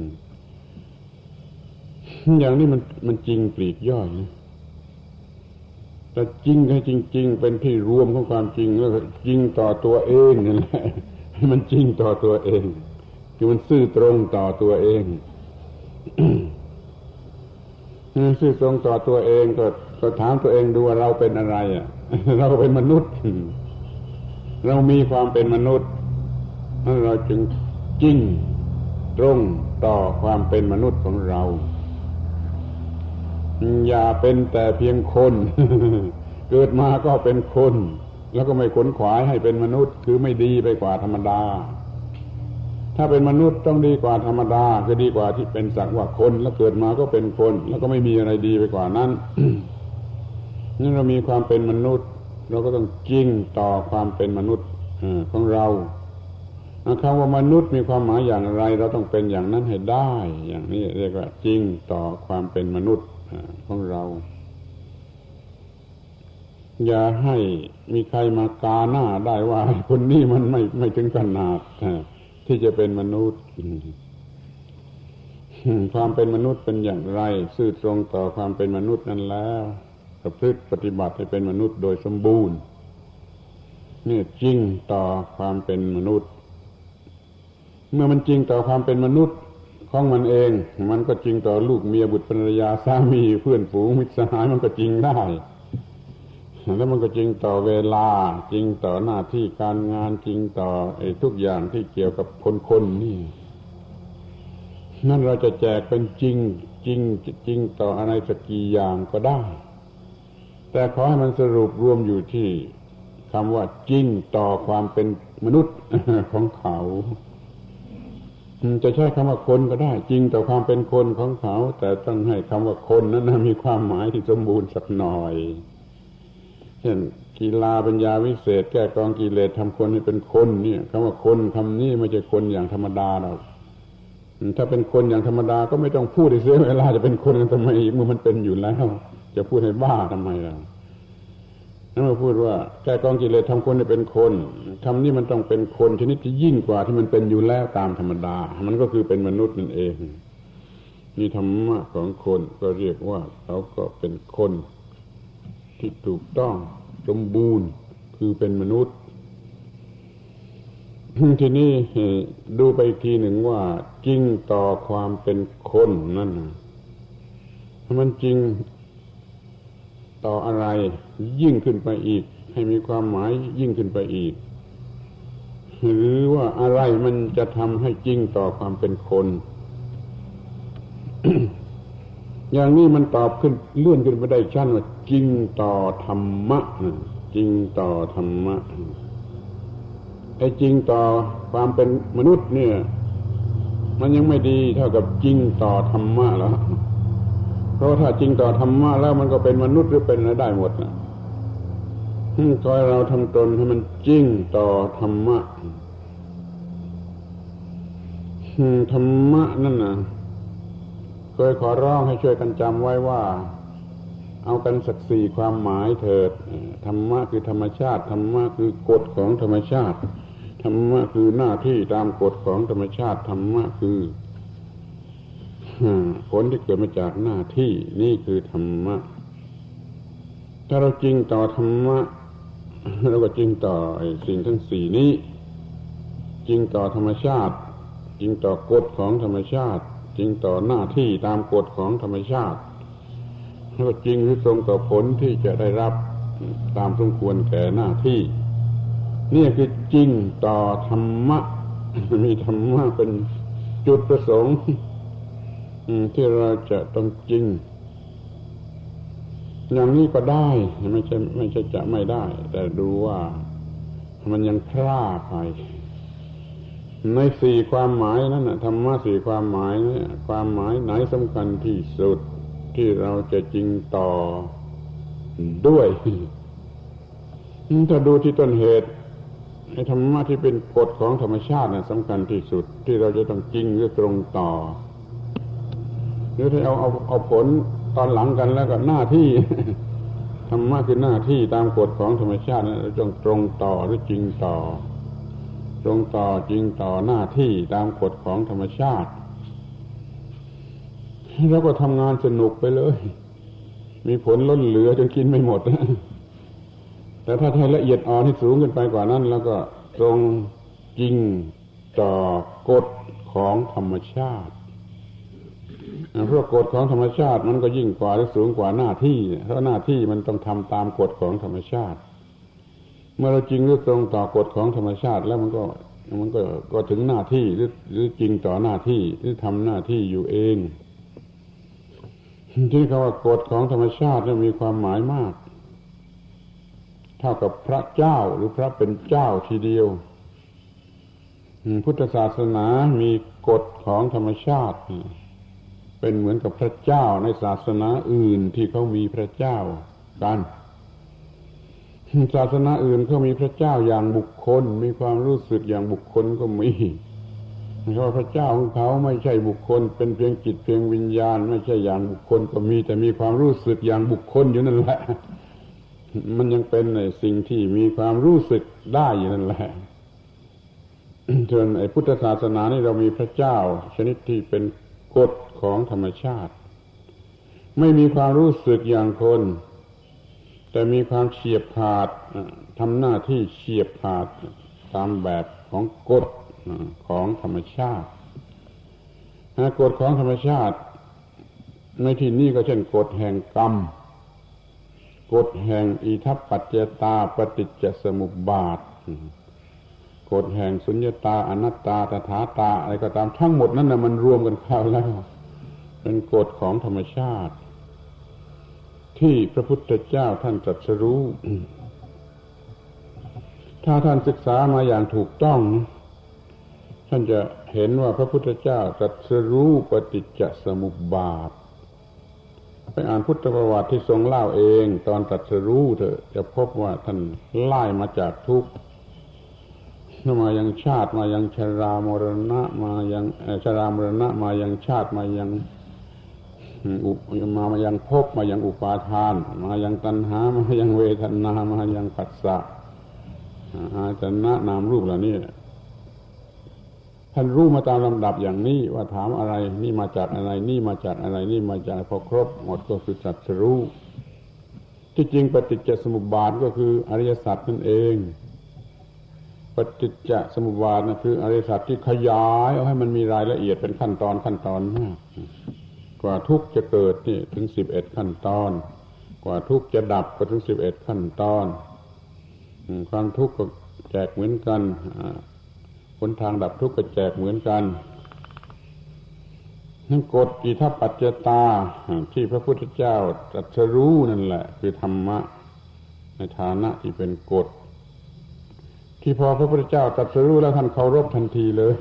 Speaker 1: อย่างนี้มันจริงปลีกย่อยนะแต่จริงให้จริงๆเป็นที่รวมของความจริงแล้วจริงต่อตัวเองนั่นแหละให้มันจริงต่อตัวเองคือมันซื่อตรงต่อตัวเอง ซื่อตรงต่อตัวเองก็ถามตัวเองดูว่าเราเป็นอะไรเราเป็นมนุษย์เรามีความเป็นมนุษย์เราจึงจริงตรงต่อความเป็นมนุษย์ของเราอย่าเป็นแต่เพียงคน เกิดมาก็เป็นคนแล้วก็ไม่ขนขวายให้เป็นมนุษย์คือไม่ดีไปกว่าธรรมดาถ้าเป็นมนุษย์ต้องดีกว่าธรรมดาคือดีกว่าที่เป็นสักว่าคนแล้วเกิดมาก็เป็นคนแล้วก็ไม่มีอะไรดีไปกว่านั้น นี่เรามีความเป็นมนุษย์เราก็ต้องจริงต่อความเป็นมนุษย์ของเราคำว่ามนุษย์มีความหมายอย่างไรเราต้องเป็นอย่างนั้นให้ได้อย่างนี้เรียกว่าจริงต่อความเป็นมนุษย์ของเราอย่าให้มีใครมากาหน้าได้ว่าคนนี้มันไม่ถึงขนาดที่จะเป็นมนุษย์ความเป็นมนุษย์เป็นอย่างไรซื่อตรงต่อความเป็นมนุษย์นั้นแล้วประพฤติปฏิบัติให้เป็นมนุษย์โดยสมบูรณ์นี่จริงต่อความเป็นมนุษย์เมื่อมันจริงต่อความเป็นมนุษย์ของมันเองมันก็จริงต่อลูกเมียบุตรภรรยาสามีเพื่อนฝูงมิตรสหายมันก็จริงได้แล้วมันก็จริงต่อเวลาจริงต่อหน้าที่การงานจริงต่อทุกอย่างที่เกี่ยวกับคนนี่นั่นเราจะแจกเป็นจริงต่ออะไรสักกี่อย่างก็ได้แต่ขอให้มันสรุปรวมอยู่ที่คำว่าจริงต่อความเป็นมนุษย์ของเขาจะใช้คำว่าคนก็ได้จริงต่อความเป็นคนของเขาแต่ต้องให้คำว่าคนนั้นมีความหมายที่สมบูรณ์สักหน่อยเช่นกีฬาปัญญาวิเศษแก้กองกิเลสทำคนให้เป็นคนเนี่ยคำว่าคนคำนี้ไม่ใช่คนอย่างธรรมดาหรอกถ้าเป็นคนอย่างธรรมดาก็ไม่ต้องพูดให้เสียเวลาจะเป็นคนกันทำไมเมื่อมันเป็นอยู่แล้วจะพูดให้บ้าทำไมล่ะนั่นมาพูดว่าแก้กองกิเลสทำคนให้เป็นคนคำนี้มันต้องเป็นคนชนิดที่ยิ่งกว่าที่มันเป็นอยู่แล้วตามธรรมดามันก็คือเป็นมนุษย์นั่นเองมีธรรมะของคนก็เรียกว่าเขาก็เป็นคนที่ถูกต้องสมบูรณ์คือเป็นมนุษย์ทีนี้ดูไปอีกทีหนึ่งว่าจริงต่อความเป็นคนนั่นมันจริงต่ออะไรยิ่งขึ้นไปอีกให้มีความหมายยิ่งขึ้นไปอีกหรือว่าอะไรมันจะทำให้จริงต่อความเป็นคน อย่างนี้มันตอบขึ้นเลื่อนขึ้นไปได้ชั้นว่าจริงต่อธรรมะจริงต่อธรรมะไอ้จริงต่อความเป็นมนุษย์เนี่ยมันยังไม่ดีเท่ากับจริงต่อธรรมะแล้วเพราะถ้าจริงต่อธรรมะแล้วมันก็เป็นมนุษย์หรือเป็นอะไรได้หมดนะขอให้เราทำตนให้มันจริงต่อธรรมะธรรมะนั่นนะเคยขอร้องให้ช่วยกันจำไว้ว่าเอากันสัก4ความหมายเถิดธรรมะคือธรรมชาติธรรมะคือกฎของธรรมชาติธรรมะคือหน้าที่ตามกฎของธรรมชาติธรรมะคือผลที่เกิดมาจากหน้าที่นี่คือธรรมะถ้าเราจริงต่อธรรมะเราก็จริงต่อสิ่งทั้ง4นี้จริงต่อธรรมชาติจริงต่อกฎของธรรมชาติจริงต่อหน้าที่ตามกฎของธรรมชาติแล้วก็จริงหรือตรงต่อผลที่จะได้รับตามสมควรแก่หน้าที่นี่คือจริงต่อธรรมะมีธรรมะเป็นจุดประสงค์ที่เราจะต้องจริงอย่างนี้ก็ได้ไม่ใช่จะไม่ได้แต่ดูว่ามันยังพลาดไปในสี่ความหมายนั้นธรรมะสี่ความหมายนี้ความหมายไหนสำคัญที่สุดที่เราจะจริงต่อด้วยถ้าดูที่ต้นเหตุไอ้ธรรมะที่เป็นกฎของธรรมชาติน่ะสำคัญที่สุดที่เราจะต้องจริงหรือตรงต่อหรือถ้าเอาผลตอนหลังกันแล้วก็หน้าที่ธรรมะคือหน้าที่ตามกฎของธรรมชาตินั้นเราต้องตรงต่อหรือจริงต่อตรงต่อจริงต่อหน้าที่ตามกฎของธรรมชาติแล้วก็ทำงานสนุกไปเลยมีผลล้นเหลือจนกินไม่หมดแต่ถ้าให้ละเอียดอ่อนที่สูงขึ้นไปกว่านั้นแล้วก็ตรงจริงต่อกฎของธรรมชาติเพราะกฎของธรรมชาติมันก็ยิ่งกว่าและสูงกว่าหน้าที่เพราะหน้าที่มันต้องทำตามกฎของธรรมชาติเมื่อเราจริงหรือตรงต่อกฎของธรรมชาติแล้วมันก็ถึงหน้าที่หรือจริงต่อหน้าที่หรือทำหน้าที่อยู่เองที่คำว่ากฎของธรรมชาตินั้นมีความหมายมากเท่ากับพระเจ้าหรือพระเป็นเจ้าทีเดียวพุทธศาสนามีกฎของธรรมชาติเป็นเหมือนกับพระเจ้าในศาสนาอื่นที่เขามีพระเจ้ากันศาสนาอื่นเขามีพระเจ้าอย่างบุคคลมีความรู้สึกอย่างบุคคลก็มีเพราะพระเจ้าของเขาไม่ใช่บุคคลเป็นเพียงจิตเพียงวิญญาณไม่ใช่อย่างบุคคลก็มีแต่มีความรู้สึกอย่างบุคคลอยู่นั่นแหละมันยังเป็นในสิ่งที่มีความรู้สึกได้อยู่นั่นแหละส่วนไอ้พุทธศาสนานี่เรามีพระเจ้าชนิดที่เป็นกฎของธรรมชาติไม่มีความรู้สึกอย่างคนแต่มีความเฉียบขาดทำหน้าที่เฉียบขาดตามแบบของกฎของธรรมชาติกฎของธรรมชาติในที่นี้ก็เช่นกฎแห่งกรรมกฎแห่งอิทัปปัจจตาปฏิจจสมุปบาทกฎแห่งสุญญตาอนัตตาตถาตาอะไรก็ตามทั้งหมดนั้นนะมันรวมกันเข้าแล้วเป็นกฎของธรรมชาติที่พระพุทธเจ้าท่านตรัสรู้ถ้าท่านศึกษามาอย่างถูกต้องท่านจะเห็นว่าพระพุทธเจ้าตรัสรู้ปฏิจจสมุปบาทไปอ่านพุทธประวัติที่ทรงเล่าเองตอนตรัสรู้เถอะจะพบว่าท่านไล่มาจากทุกข์มายังชาติมายังชรามรณะมายังชรามรณะมายังชาติมายังมายังภพมายังอุปาทานมายังตัณหามายังเวทนามายังผัสสะอาจารย์นามรูปเหล่านี้ท่านรู้มาตามลำดับอย่างนี้ว่าถามอะไรนี่มาจากอะไรนี่มาจากอะไรนี่มาจากพอครบหมดก็คือตรัสรู้ที่จริงปฏิจจสมุปบาทก็คืออริยสัจนั่นเองปฏิจจสมุปบาทนะคืออริยสัจที่ขยายเอาให้มันมีรายละเอียดเป็นขั้นตอนมากกว่าทุกข์จะเกิดนี่ถึง11ขั้นตอนกว่าทุกข์จะดับก็ถึง11ขั้นตอนความทุกข์ก็แจกเหมือนกันหนทางดับทุกข์ก็แจกเหมือนกันนั่นกฎอิทัปปัจจตาที่พระพุทธเจ้าตรัสรู้นั่นแหละคือธรรมะในฐานะที่เป็นกฎที่พอพระพุทธเจ้าตรัสรู้แล้วท่านเคารพทันทีเลย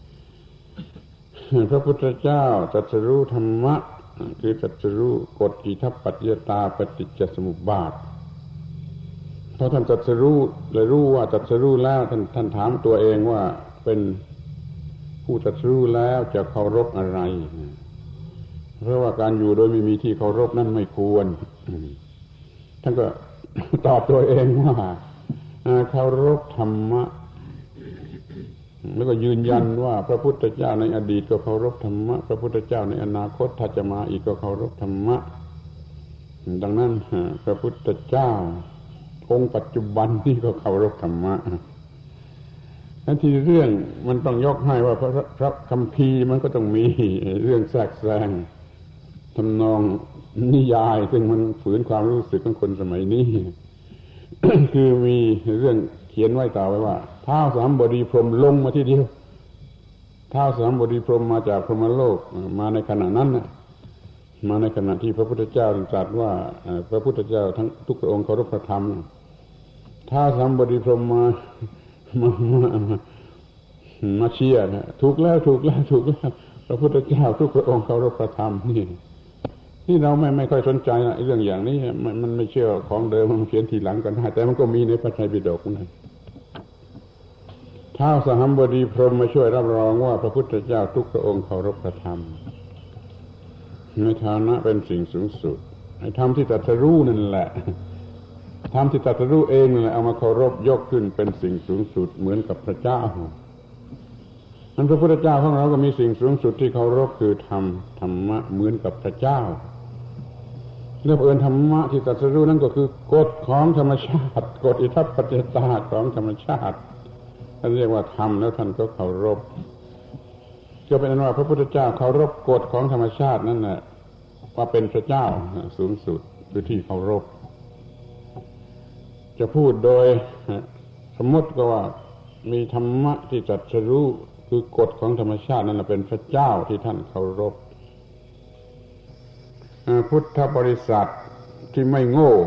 Speaker 1: พระพุทธเจ้าตรัสรู้ธรรมะคือตรัสรู้กฎอิทัปปัจจตาปฏิจจสมุปบาทพอท่านตรัสรู้เลยรู้ว่าตรัสรู้แล้วท่านถามตัวเองว่าเป็นผู้ตรัสรู้แล้วจะเคารพอะไรเพราะว่าการอยู่โดยไม่มีที่เคารพนั่นไม่ควรท่านก็ตอบตัวเองว่าเคารพธรรมะแล้วก็ยืนยันว่าพระพุทธเจ้าในอดีตก็เคารพธรรมะพระพุทธเจ้าในอนาคตถ้าจะมาอีกก็เคารพธรรมะดังนั้นพระพุทธเจ้าองค์ปัจจุบันนี่ก็เคารพธรรมะนั่นที่เรื่องมันต้องยกให้ว่าพระคัมภีร์มันก็ต้องมีเรื่องแทรกแซงทำนองนิยายซึ่งมันฝืนความรู้สึกของคนสมัยนี้ คือมีเรื่องเขียนไว้ต่อไว้ว่าท้าวสามบดีพรหมลงมาทีเดียวท้าวสามบดีพรหมมาจากพรหมโลกมาในขณะนั้นนะมาในขณะที่พระพุทธเจ้าตรัสว่าพระพุทธเจ้าทั้งทุกพระองค์เคารพพระธรรมท้าวสามบดีพรหมมาเชียร์นะถูกแล้วพระพุทธเจ้าทุกพระองค์เคารพพระธรรมนี่เราไม่ค่อยสนใจนะเรื่องอย่างนี้มันไม่เชื่อของเดิมมันเขียนทีหลังกันได้แต่มันก็มีในพระไตรปิฎกนะท้าวสามบดีพรหมมาช่วยรับรองว่าพระพุทธเจ้าทุกพระองค์เคารพพระธรรมในฐานะเป็นสิ่งสูงสุดไอ้ธรรมที่ตรัสรู้นั่นแหละธรรมที่ตรัสรู้เองนั่นแหละเอามาเคารพยกขึ้นเป็นสิ่งสูงสุดเหมือนกับพระเจ้านั้นพระพุทธเจ้าของเราก็มีสิ่งสูงสุดที่เคารพคือธรรมะเหมือนกับพระเจ้าเรื่องธรรมะที่ตรัสรู้นั่นก็คือกฎของธรรมชาติกฎอิทัปปัจจตาของธรรมชาติท่านเรียกว่าธรรมแล้วท่านก็เคารพก็เป็นนั้นว่าพระพุทธเจ้าเคารพกฎของธรรมชาตินั่นแหละว่าเป็นพระเจ้าสูงสุดคือที่เคารพจะพูดโดยสมมติก็ว่ามีธรรมะที่ตรัสรู้คือกฎของธรรมชาตินั่นแหละเป็นพระเจ้าที่ท่านเคารพพุทธบริษัทที่ไม่โง่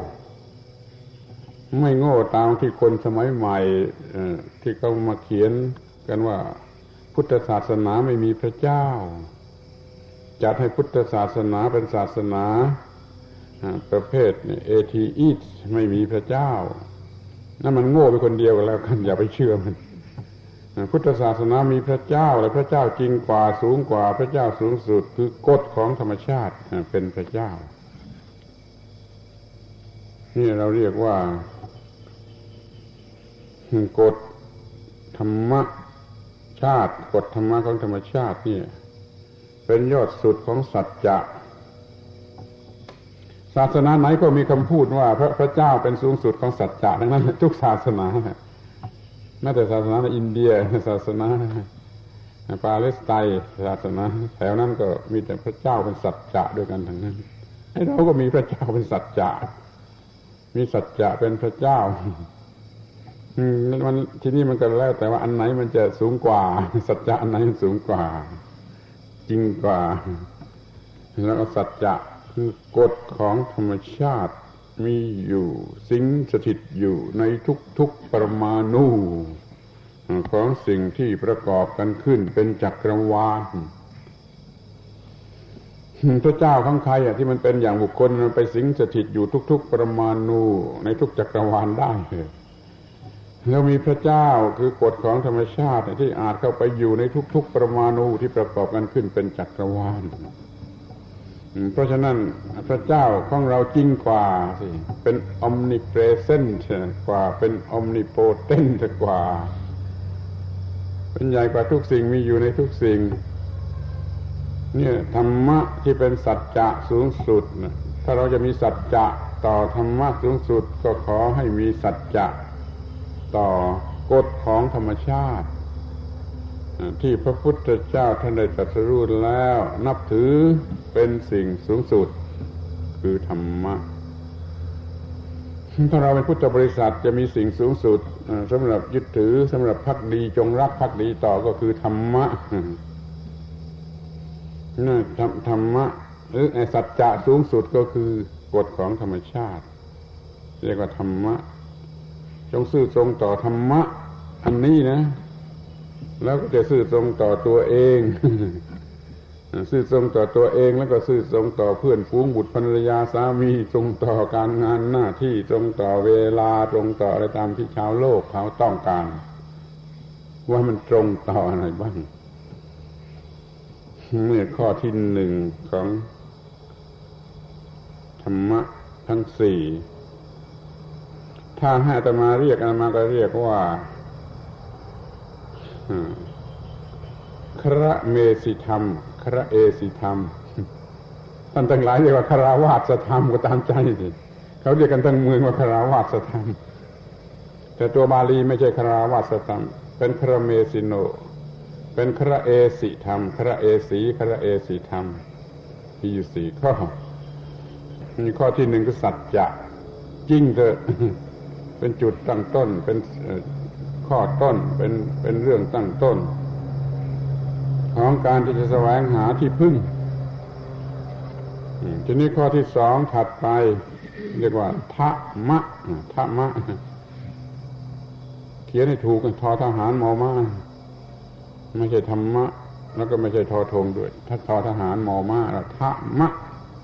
Speaker 1: ตามที่คนสมัยใหม่ที่เขามาเขียนกันว่าพุทธศาสนาไม่มีพระเจ้าจัดให้พุทธศาสนาเป็นศาสนาประเภทเอทีอิสไม่มีพระเจ้านั่นมันโง่ไปคนเดียวกันแล้วกันอย่าไปเชื่อมันพุทธศาสนามีพระเจ้าและพระเจ้าจริงกว่าสูงกว่าพระเจ้าสูงสุดคือกฎของธรรมชาติเป็นพระเจ้านี่เราเรียกว่ากฎธรรมชาติกฎธรรมะของธรรมชาตินี่เป็นยอดสุดของสัจจะศาสนาไหนก็มีคำพูดว่าพระเจ้าเป็นสูงสุดของสัจจะดังนั้นทุกศาสนาแม้แต่ศาสนาในอินเดียศาสนาปาเลสไตน์ศาสนาแถวนั้นก็มีแต่พระเจ้าเป็นสัจจะด้วยกันทั้งนั้นให้เราก็มีพระเจ้าเป็นสัจจะมีสัจจะเป็นพระเจ้ามันทีนี้มันก็แล้วแต่ว่าอันไหนมันจะสูงกว่าสัจจะอันไหนมันสูงกว่าจริงกว่าแล้วก็สัจจะคือกฎของธรรมชาติมีอยู่สิงสถิตอยู่ในทุกๆปรมาณูของสิ่งที่ประกอบกันขึ้นเป็นจักรวาลพระเจ้าของใครที่มันเป็นอย่างบุคคลมันไปสิงสถิตอยู่ทุกๆปรมาณูในทุกจักรวาลได้แล้วมีพระเจ้าคือกฎของธรรมชาติที่อาจเข้าไปอยู่ในทุกๆปรมาณูที่ประกอบกันขึ้นเป็นจักรวาลเพราะฉะนั้นพระเจ้าของเราจริงกว่าสิเป็น omnipresent กว่าเป็น omnipotent กว่าเป็นใหญ่กว่าทุกสิ่งมีอยู่ในทุกสิ่งเนี่ยธรรมะที่เป็นสัจจะสูงสุดถ้าเราจะมีสัจจะต่อธรรมะสูงสุดก็ขอให้มีสัจจะต่อกฎของธรรมชาติที่พระพุทธเจ้าท่านได้ตรัสรู้แล้วนับถือเป็นสิ่งสูงสุดคือธรรมะถ้าเราเป็นพุทธบริษัทจะมีสิ่งสูงสุดสำหรับยึดถือสำหรับภักดีจงรักภักดีต่อก็คือธรรมะนั่นธรรมะหรือสัจจะสูงสุดก็คือกฎของธรรมชาติเรียกว่าธรรมะจงซื่อตรงต่อธรรมะอันนี้นะแล้วก็จะซื่อตรงต่อตัวเองซื่อตรงต่อตัวเองแล้วก็ซื่อตรงต่อเพื่อนฝูงบุตรภรรยาสามีตรงต่อการงานหน้าที่ตรงต่อเวลาตรงต่ออะไรตามที่ชาวโลกเขาต้องการว่ามันตรงต่ออะไรบ้างนี่ข้อที่หนึ่งของธรรมะทั้งสี่ถ้าให้อาตมาเรียกอาตมาก็เรียกว่าคระเมสิธรรมคระเอสิธรรมท่านทั้งหลายเรียกว่าคาราวาสธรรมก็ตามใจสิเขาเรียกกันทั้งเมืองว่าคาราวาสธรรมแต่ตัวบาลีไม่ใช่คาราวาสธรรมเป็นคระเมสิโนเป็นคระเอสิธรรมคระเอสีคระเอสิธรรมมีอยู่สี่ข้อมีข้อที่หนึ่งคือสัจจะจริงเถอะเป็นจุดตั้งต้นเป็นข้อต้นเป็นเรื่องตั้งต้นของการที่จะแสวงหาที่พึ่งทีนี้ข้อที่สองถัดไปเรียกว่าทะมะทะมะเขียนให้ถูกทอทหารมอม้าไม่ใช่ธรรมะแล้วก็ไม่ใช่ทอธงด้วยถ้าทอทหารมอม้าแล้วทะมะ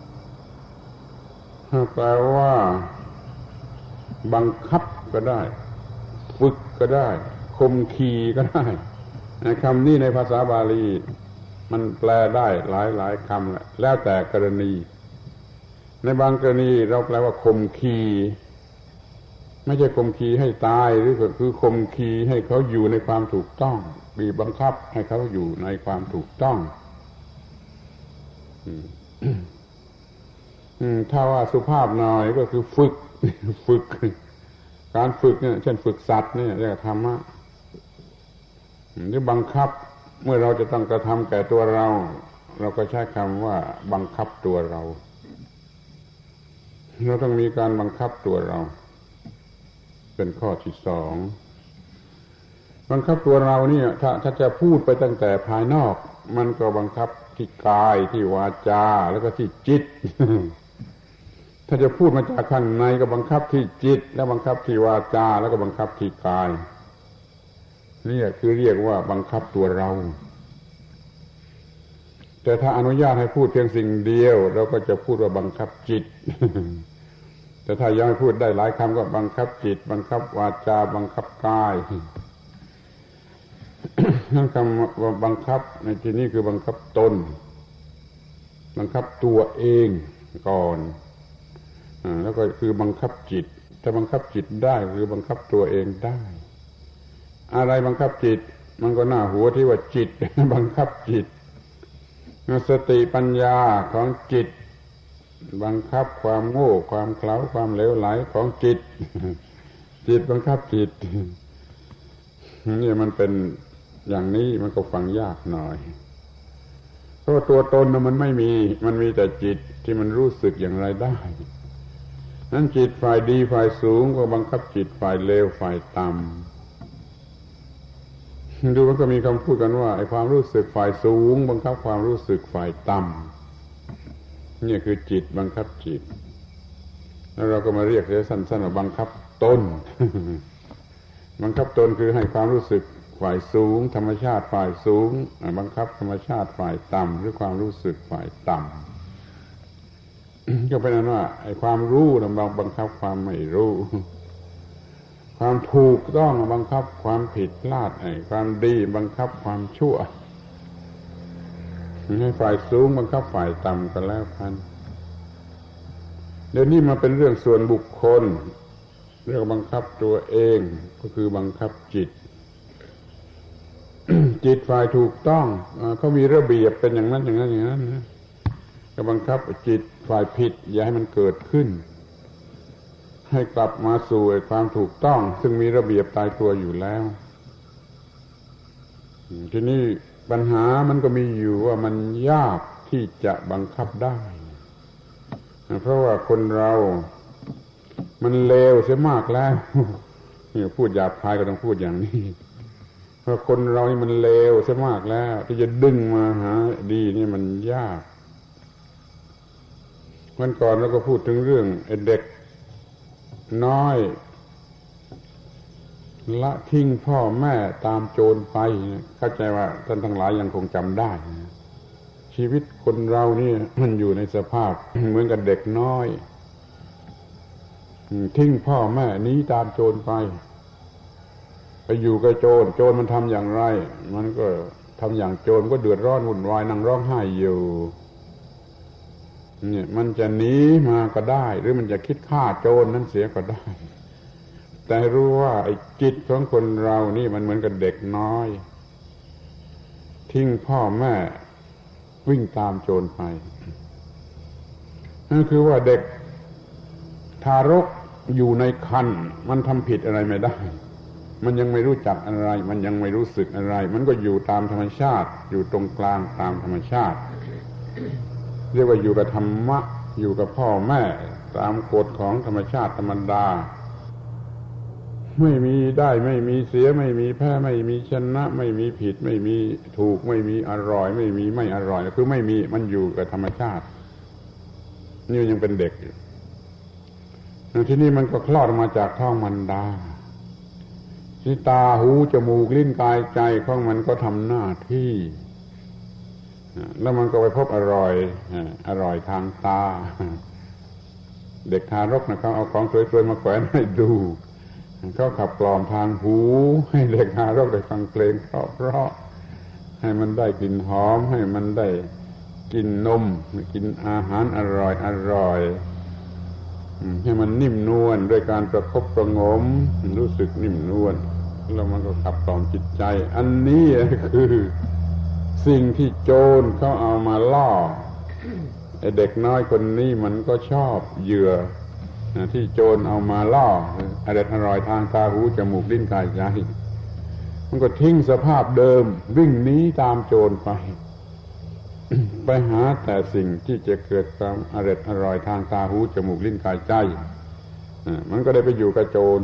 Speaker 1: แปลว่าบังคับก็ได้ฝึกก็ได้คมขีก็ได้คำนี้ในภาษาบาลีมันแปลได้หลายคำแล้วแต่กรณีในบางกรณีเราแปลว่าคมขีไม่ใช่คมขีให้ตายหรือคือคมขีให้เขาอยู่ในความถูกต้องบีบบังคับให้เขาอยู่ในความถูกต้องถ้าว่าสุภาพหน่อยก็คือฝึกการฝึกเนี่ยเช่นฝึกสัตว์เนี่ยเรียกธรรมะหรือบังคับเมื่อเราจะต้องกระทำแก่ตัวเราก็ใช้คำว่าบังคับตัวเราต้องมีการบังคับตัวเราเป็นข้อที่สองบังคับตัวเราเนี่ยถ้าจะพูดไปตั้งแต่ภายนอกมันก็บังคับที่กายที่วาจาแล้วก็ที่จิต ถ้าจะพูดมาจากข้างในก็บังคับที่จิตแล้วบังคับที่วาจาแล้วก็บังคับที่กายนี่คือเรียกว่าบังคับตัวเราแต่ถ้าอนุญาตให้พูดเพียงสิ่งเดียวเราก็จะพูดว่าบังคับจิต แต่ถ้ายังพูดได้หลายคำก็บังคับจิตบังคับวาจาบังคับกาย นั่นคำว่าบังคับในที่นี้คือบังคับตนบังคับตัวเองก่อนแล้วก็คือบังคับจิตถ้าบังคับจิตได้คือบังคับตัวเองได้อะไรบังคับจิตมันก็น่าหัวที่ว่าจิต บังคับจิตสติปัญญาของจิตบังคับความโง่ความเขลาความเหลวไหลของจิต จิตบังคับจิตนี่มันเป็นอย่างนี้มันก็ฟังยากหน่อยเพราะตัวตนมันไม่มีมันมีแต่จิตที่มันรู้สึกอย่างไรได้นั้นจิตฝ่ายดีฝ่ายสูงก็บังคับจิตฝ่ายเลวฝ่ายต่ำดูมันก็มีคำพูดกันว่าไอ้ความรู้สึกฝ่ายสูงบังคับความรู้สึกฝ่ายต่ำนี่คือจิตบังคับจิตแล้วเราก็มาเรียกสั้นๆว่าบังคับตน บังคับตนคือให้ความรู้สึกฝ่ายสูงธรรมชาติฝ่ายสูงบังคับธรรมชาติฝ่ายต่ำหรือความรู้สึกฝ่ายต่ำ ก็เป็นนั้นว่าไอ้ความรู้เราบังคับความไม่รู้ความถูกต้องบังคับความผิดพลาดไอ้ความดีบังคับความชั่วให้ฝ่ายสูงบังคับฝ่ายต่ำกันแล้วกันเดี๋ยวนี้มาเป็นเรื่องส่วนบุคคลเรื่องบังคับตัวเองก็คือบังคับจิต จิตฝ่ายถูกต้องเขามีระเบียบเป็นอย่างนั้นอย่างนั้นอย่างนั้นนะก็บังคับจิตฝ่ายผิดอย่าให้มันเกิดขึ้นให้กลับมาสู่ความถูกต้องซึ่งมีระเบียบตายตัวอยู่แล้วทีนี้ปัญหามันก็มีอยู่ว่ามันยากที่จะบังคับได้เพราะว่าคนเรามันเลวเสียมากแล้วนี่พูดหยาบคายก็ต้องพูดอย่างนี้เพราะคนเรานี่มันเลวเสียมากแล้วที่จะดึงมาหาดีนี่มันยากวันก่อนเราก็พูดถึงเรื่องเด็กน้อยละทิ้งพ่อแม่ตามโจรไปเข้าใจว่าท่านทั้งหลายยังคงจำได้ชีวิตคนเรานี่มันอยู่ในสภาพเหมือนกับเด็กน้อยทิ้งพ่อแม่หนีตามโจรไปอยู่กับโจรมันทำอย่างไรมันก็ทำอย่างโจรก็เดือดร้อนวุ่นวายนั่งร้องไห้อยู่เนี่ยมันจะหนีมาก็ได้หรือมันจะคิดฆ่าโจรนั้นเสียก็ได้แต่รู้ว่าไอ้จิตของคนเรานี่มันเหมือนกับเด็กน้อยทิ้งพ่อแม่วิ่งตามโจรไปนั่นคือว่าเด็กทารกอยู่ในครรภ์มันทำผิดอะไรไม่ได้มันยังไม่รู้จักอะไรมันยังไม่รู้สึกอะไรมันก็อยู่ตามธรรมชาติอยู่ตรงกลางตามธรรมชาติเรียกว่าอยู่กับธรรมะอยู่กับพ่อแม่ตามกฎของธรรมชาติธรรมดาไม่มีได้ไม่มีเสียไม่มีแพ้ไม่มีชนะไม่มีผิดไม่มีถูกไม่มีอร่อยไม่มีไม่อร่อยคือไม่มีมันอยู่กับธรรมชาตินี่ยังเป็นเด็กอยู่ที่นี่มันก็คลอดมาจากท้องมารดาที่ตาหูจมูกลิ้นกายใจของมันก็ทำหน้าที่แล้วมันก็ไปพบอร่อยทางตาเด็กทารกนะเขาเอาของสวยๆมาแขวนให้ดูเขาขับกล่อมทางหูให้เด็กทารกได้ฟังเพลงเพราะให้มันได้กลิ่นหอมให้มันได้กินนมกินอาหารอร่อยให้มันนิ่มนวลด้วยการประคบประงมรู้สึกนิ่มนวลแล้วมันก็ขับกล่อมจิตใจอันนี้คือสิ่งที่โจรเขาเอามาล่อไอ้เด็กน้อยคนนี้มันก็ชอบเหยื่อที่โจรเอามาล่ออร่อยทางตาหูจมูกลิ้นกายใจมันก็ทิ้งสภาพเดิมวิ่งหนีตามโจรไปไปหาแต่สิ่งที่จะเกิดความอร่อยทางตาหูจมูกลิ้นกายใจมันก็ได้ไปอยู่กับโจร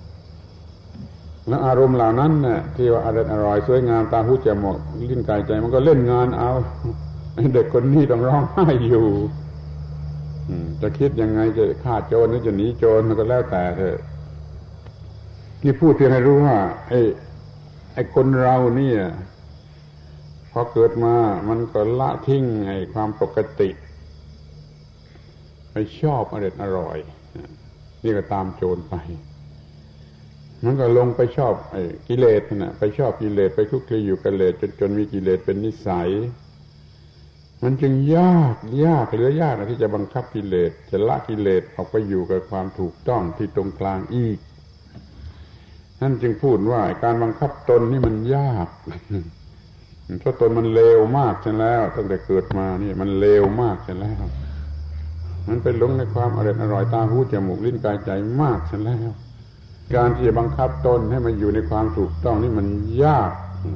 Speaker 1: แล้วอารมณ์เหล่านั้นน่ะที่ว่าอร่อยสวยงามตาหูจมูกลิ้นกายใจมันก็เล่นงานเอาเด็กคนนี้ต้องร้องไห้อยู่จะคิดยังไงจะฆ่าโจรหรือจะหนีโจรมันก็แล้วแต่เถอะนี่พูดเพียงให้รู้ว่าไอ้คนเราเนี่ยพอเกิดมามันก็ละทิ้งไอ้ความปกติไปชอบอร่อยนี่ก็ตามโจรไปมันก็ลงไปชอบไอ้กิเลสน่ะไปชอบกิเลสไปคลุกคลีอยู่กับกิเลสจนมีกิเลสเป็นนิสัยมันจึงยากเหลือยากที่จะบังคับกิเลสจะละกิเลสออกไปอยู่กับความถูกต้องที่ตรงกลางอีกนั่นจึงพูดว่าการบังคับตนนี่มันยากเพราะตนมันเลวมากใช่แล้วตั้งแต่เกิดมานี่มันเลวมากใช่แล้วมันเป็นหลงในความอร่อยตาหูจมูกลิ้นกายใจมากใช่แล้วการที่จะบังคับตนให้มันอยู่ในความถูกต้องนี่มันยาก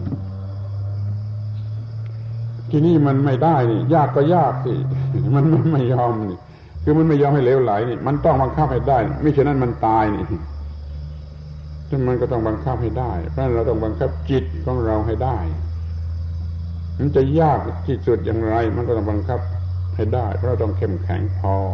Speaker 1: ที่นี่มันไม่ได้นี่ยากก็ยากสิมันไม่ยอมนี่คือมันไม่ยอมให้เลวไหลนี่มันต้องบังคับให้ได้ไม่เช่นนั้นมันตายนี่ฉะนั้นมันก็ต้องบังคับให้ได้เพราะเราต้องบังคับจิตของเราให้ได้มันจะยากที่สุดอย่างไรมันก็ต้องบังคับให้ได้เพราะเราต้องเข้มแข็งพอ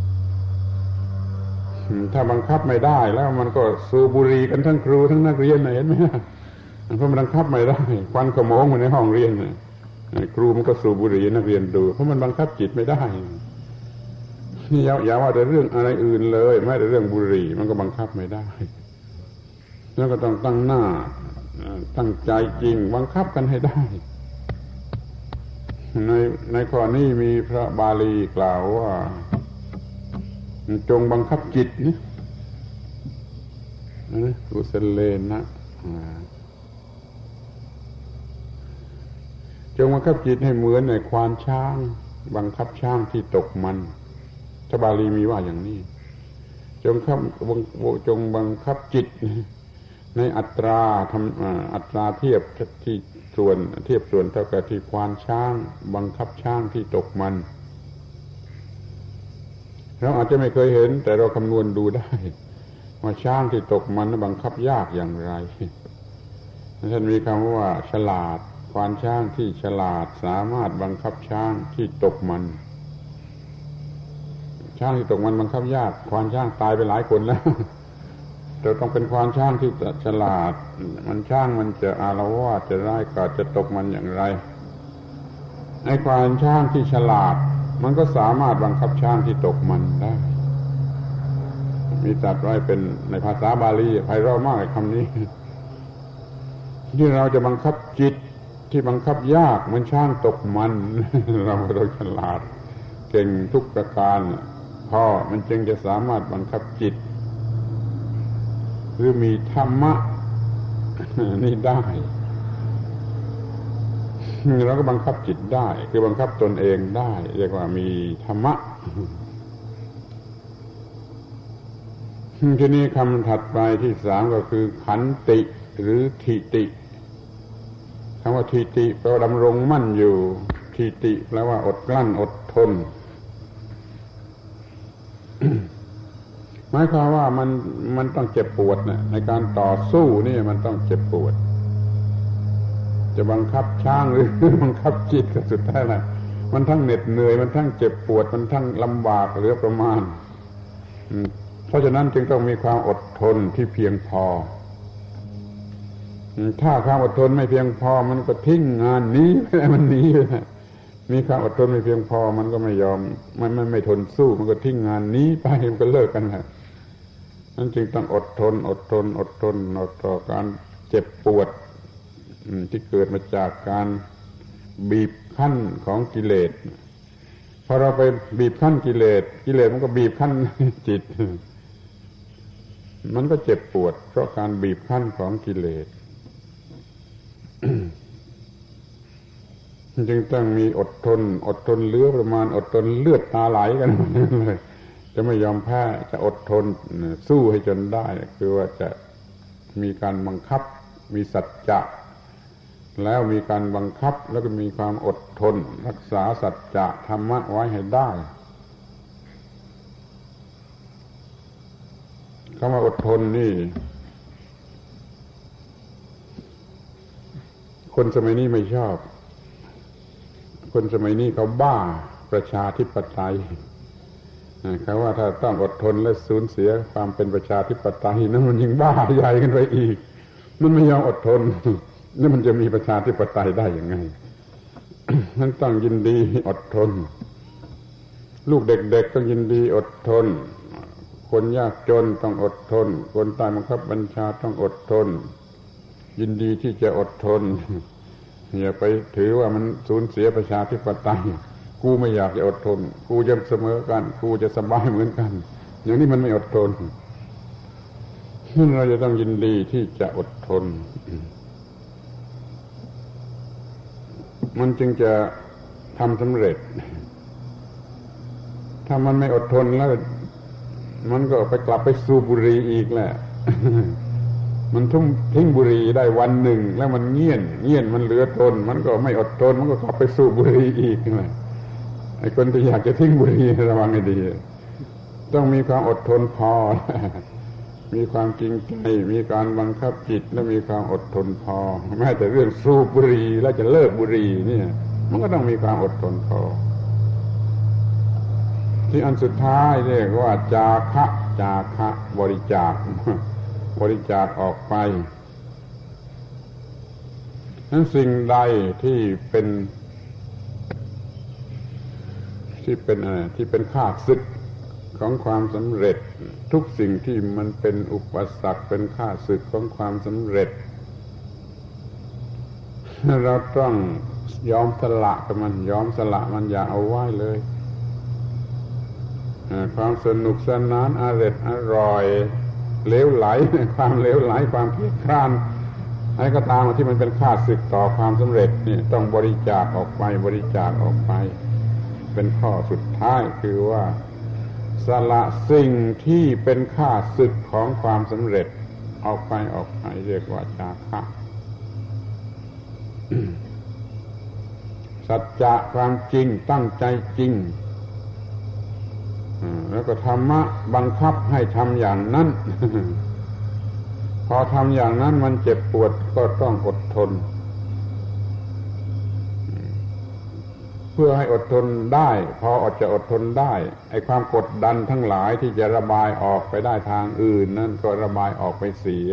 Speaker 1: ถ้าบังคับไม่ได้แล้วมันก็สูบบุหรี่กันทั้งครูทั้งนักเรียนเห็นไหมเพราะมันบังคับไม่ได้ควันขโมงอยู่ในห้องเรียนครูมันก็สูบบุหรี่นักเรียนดูเพราะมันบังคับจิตไม่ได้นี่อย่าว่าแต่เรื่องอะไรอื่นเลยแม้แต่เรื่องบุหรี่มันก็บังคับไม่ได้แล้วก็ต้องตั้งหน้าตั้งใจจริงบังคับกันให้ได้ในข้อนี้มีพระบาลีกล่าวว่าจงบังคับจิตนะกุศเลนะจงบังคับจิตให้เหมือนในควานช้างบังคับช้างที่ตกมันพระบาลีมีว่าอย่างนี้จงบังคับจิตในอัตราเทียบที่ส่วนเท่ากับที่ควานช้างบังคับช้างที่ตกมันเราอาจจะไม่เคยเห็นแต่เราคำนวณดูได้ว่าช้างที่ตกมันบังคับยากอย่างไรท่านมีคำว่าฉลาดควานช้างที่ฉลาดสามารถบังคับช้างที่ตกมันช้างที่ตกมันบังคับยากควานช้างตายไปหลายคนแล้วเราต้องเป็นควานช้างที่ฉลาดมันช้างมันจะอาละวาดจะร้ายกาจจะตกมันอย่างไรไอ้ควานช้างที่ฉลาดมันก็สามารถบังคับช้างที่ตกมันได้มีตรัสไว้เป็นในภาษาบาลีไพเราะมากคำนี้ที่เราจะบังคับจิตที่บังคับยากมันช้างตกมันเราต้องฉลาดเก่งทุกประการพอมันจึงจะสามารถบังคับจิตหรือมีธรรมะนี่ได้เราก็บังคับจิตได้คือบังคับตนเองได้เรียกว่ามีธรรมะทีนี้คำถัดไปที่สามก็คือขันติหรือทิฏฐิคำว่าทิฏฐิแปลว่าดำรงมั่นอยู่ทิฏฐิแปลว่าอดกลั้นอดทนหมายความว่ามันต้องเจ็บปวดนะในการต่อสู้นี่มันต้องเจ็บปวดจะบังคับช้างหรือบังคับจิตก็สุดท้ายแหละมันทั้งเหน็ดเหนื่อยมันทั้งเจ็บปวดมันทั้งลำบากเหลือประมาณเพราะฉะนั้นจึงต้องมีความอดทนที่เพียงพอถ้าความอดทนไม่เพียงพอมันก็ทิ้งงานนี้มันหนีไปมีความอดทนไม่เพียงพอมันก็ไม่ยอมมันไม่ทนสู้มันก็ทิ้งงานนี้ไปมันก็เลิกกันแหละนั่นจึงต้องอดทนต่อการเจ็บปวดที่เกิดมาจากการบีบคั้นของกิเลสพอเราไปบีบคั้นกิเลสมันก็บีบคั้นจิตมันก็เจ็บปวดเพราะการบีบคั้นของกิเลสจึงต้องมีอดทนเหลือประมาณอดทนเลือดตาไหลกันเลยจะไม่ยอมแพ้จะอดทนสู้ให้จนได้คือว่าจะมีการบังคับมีสัจจะแล้วมีการบังคับแล้วก็มีความอดทนรักษาสัจจะธรรมะไว้ให้ได้คำว่าอดทนนี่คนสมัยนี้ไม่ชอบคนสมัยนี้เขาบ้าประชาธิปไตยเขาว่าถ้าต้องอดทนและสูญเสียความเป็นประชาธิปไตยนั้นมันยิ่งบ้าใหญ่กันไปอีกมันไม่ยอมอดทนนี่มันจะมีประชาธิปไตยได้ยังไง นั้นต้องยินดีอดทนลูกเด็กๆต้องยินดีอดทนคนยากจนต้องอดทนคนใต้บังคับบัญชาต้องอดทนยินดีที่จะอดทนอย่าไปถือว่ามันสูญเสียประชาธิปไตยกูไม่อยากจะอดทนกูจะเสมอกันกูจะสบายเหมือนกันอย่างนี้มันไม่อดทนเราจะต้องยินดีที่จะอดทนมันจึงจะทำสำเร็จถ้ามันไม่อดทนแล้วมันก็ไปกลับไปสูบบุหรี่อีกแหละมันทิ้งบุหรี่ได้วันหนึ่งแล้วมันเงี่ยนมันเหลือทนมันก็ไม่อดทนมันก็กลับไปสูบบุหรี่อีกแหละไอ้คนที่อยากจะทิ้งบุหรี่ระวังให้ดีต้องมีความอดทนพอมีความจริงใจมีการบังคับจิตและมีความอดทนพอแม้แต่เรื่องสูบบุหรี่แล้วจะเลิกบุหรี่เนี่ยมันก็ต้องมีความอดทนพอที่อันสุดท้ายเรียกว่าจาคะบริจาคออกไปนั้นสิ่งใดที่เป็นข้าศึกของความสำเร็จทุกสิ่งที่มันเป็นอุปสรรคเป็นข้าศึกของความสำเร็จเราต้องยอมสละกับมันอย่าเอาไว้เลยความสนุกสนานอร่อยเลวไหลความเลวไหลความเพลิดเพลินอะไรก็ตามที่มันเป็นข้าศึกต่อความสำเร็จนี่ต้องบริจาคออกไปเป็นข้อสุดท้ายคือว่าสละสิ่งที่เป็นข้าศึกของความสำเร็จออกไปเรียกว่าจาคะ สัจจะความจริงตั้งใจจริงแล้วก็ธรรมะบังคับให้ทำอย่างนั้น พอทำอย่างนั้นมันเจ็บปวดก็ต้องอดทนเพื่อให้อดทนได้พอจะอดทนได้ไอ้ความกดดันทั้งหลายที่จะระบายออกไปได้ทางอื่นนั่นก็ระบายออกไปเสีย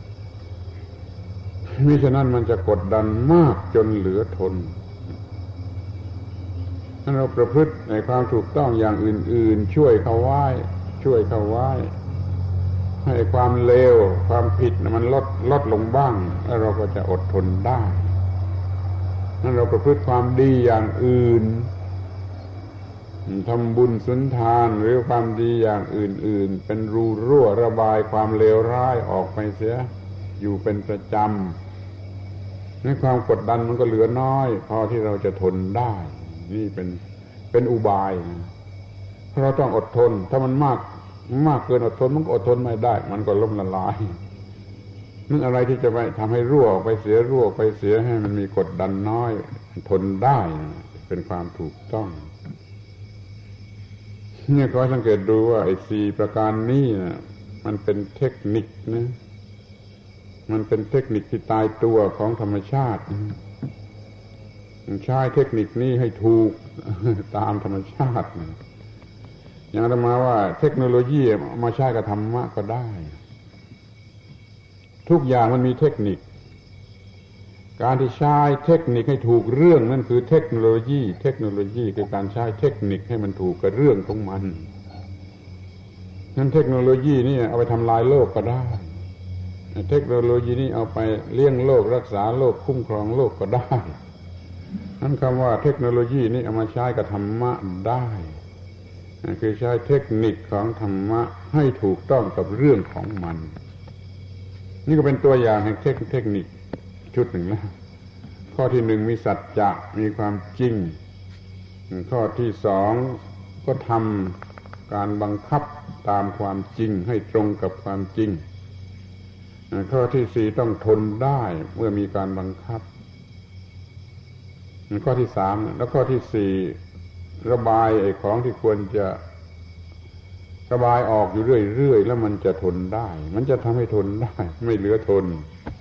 Speaker 1: มิฉะนั้นมันจะกดดันมากจนเหลือทนถ้าเราประพฤติในความถูกต้องอย่างอื่นๆช่วยเขาไว้ให้ความเลวความผิดมันลดลงบ้างแล้วเราก็จะอดทนได้ถ้าเราประพฤติความดีอย่างอื่นทำบุญสุนทานหรือความดีอย่างอื่นๆเป็นรูรั่วระบายความเลวร้ายออกไปเสียอยู่เป็นประจำในความกดดันมันก็เหลือน้อยพอที่เราจะทนได้นี่เป็นอุบายเพราะเราต้องอดทนถ้ามันมากเกินอดทนมันก็อดทนไม่ได้มันก็ล้มละลายนั่นอะไรที่จะไปทำให้รั่วไปเสียให้มันมีกดดันน้อยทนได้เป็นความถูกต้องเนี่ยขอสังเกตดูว่าไอ้4ประการนี้นะมันเป็นเทคนิคนะมันเป็นเทคนิคที่ตายตัวของธรรมชาติใช้เทคนิคนี้ให้ถูกตามธรรมชาติอย่างอาตมาว่าเทคโนโลยีมาใช้กับธรรมะก็ได้ทุกอย่างมันมีเทคนิคการที่ใช้เทคนิคให้ถูกเรื่องนั่นคือเทคโนโลยีเทคโนโลยีคือการใช้เทคนิคให้มันถูกกับเรื่องของมันนั้นเทคโนโลยีนี่เอาไปทำลายโลกก็ได้เทคโนโลยีนี่เอาไปเลี้ยงโลกรักษาโลกคุ้มครองโลกก็ได้นั้นคำว่าเทคโนโลยีนี่เอามาใช้กับธรรมะได้คือใช้เทคนิคของธรรมะให้ถูกต้องกับเรื่องของมันนี่ก็เป็นตัวอย่างแห่งเทคนิคชุดหนึ่งแล้วข้อที่หนึ่งมีสัจจะมีความจริงข้อที่สองก็ทำการบังคับตามความจริงให้ตรงกับความจริงข้อที่สี่ต้องทนได้เมื่อมีการบังคับข้อที่สามแล้วข้อที่สี่ระบายไอ้ของที่ควรจะระบายออกอยู่เรื่อยๆแล้วมันจะทนได้มันจะทำให้ทนได้ไม่เหลือทน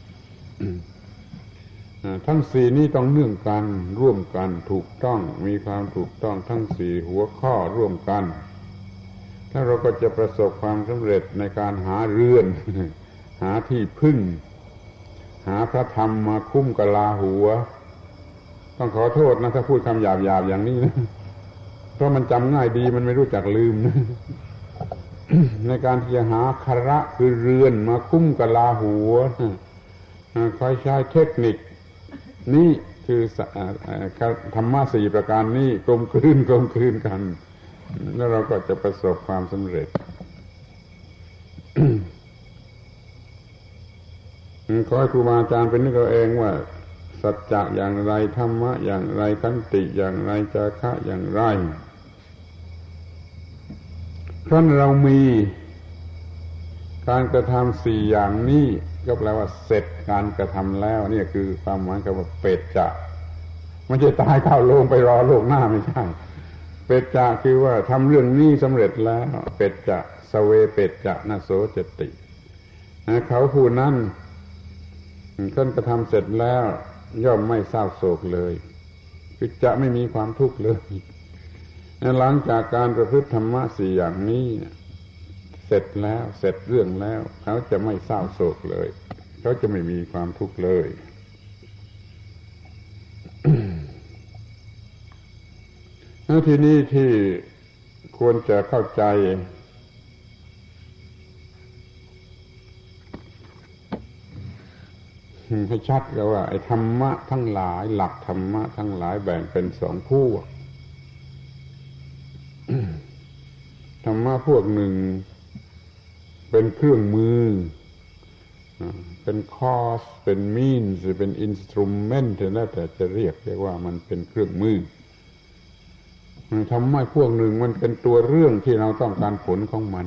Speaker 1: ทั้งสี่นี้ต้องเนื่องกันร่วมกันถูกต้องมีความถูกต้องทั้งสี่หัวข้อร่วมกันถ้าเราก็จะประสบความสำเร็จในการหาเรือนหาที่พึ่งหาพระธรรมมาคุ้มกะลาหัวต้องขอโทษนะถ้าพูดคำหยาบๆอย่างนี้นะเพราะมันจำง่ายดีมันไม่รู้จักลืมนะ ในการที่จะหาคาระคือเรือนมาคุ้มกะลาหัวคอยใช้เทคนิคนี่คือธรรมะสี่ประการนี้กลมกลืนกันแล้วเราก็จะประสบความสำเร็จ ขอให้ครูบาอาจารย์เป็นนึกเอาเองว่าสัจจะอย่างไรธรรมะอย่างไรขันติอย่างไรจาคะอย่างไรครั้นเรามีการกระทำสี่อย่างนี้ก็แปลว่าเสร็จการกระทำแล้วนี่คือความหมายคำว่าเป็ดจะไม่ใช่ตายเข้าโลงไปรอโลกหน้าไม่ใช่เป็ดจะคือว่าทำเรื่องนี้สำเร็จแล้วเป็ดจะสเวเป็ดจะนโสจติเขาผู้นั้นขั้นกระทำเสร็จแล้วย่อมไม่เศร้าโศกเลยคือจะไม่มีความทุกข์เลยหลังจากการประพฤติธรรมะสี่อย่างนี้เสร็จแล้วเสร็จเรื่องแล้วเขาจะไม่เศร้าโศกเลยเขาจะไม่มีความทุกข์เลย แล้วทีนี้ที่ควรจะเข้าใจให้ชัดก็ว่าไอ้ธรรมะทั้งหลายหลักธรรมะทั้งหลายแบ่งเป็นสองพวก ธรรมะพวกหนึ่งเป็นเครื่องมือเป็นคอร์สเป็นมีนส์เป็นอินสตรูเมนต์แล้วแต่จะเรียกว่ามันเป็นเครื่องมือธรรมะพวกหนึ่งมันเป็นตัวเรื่องที่เราต้องการผลของมัน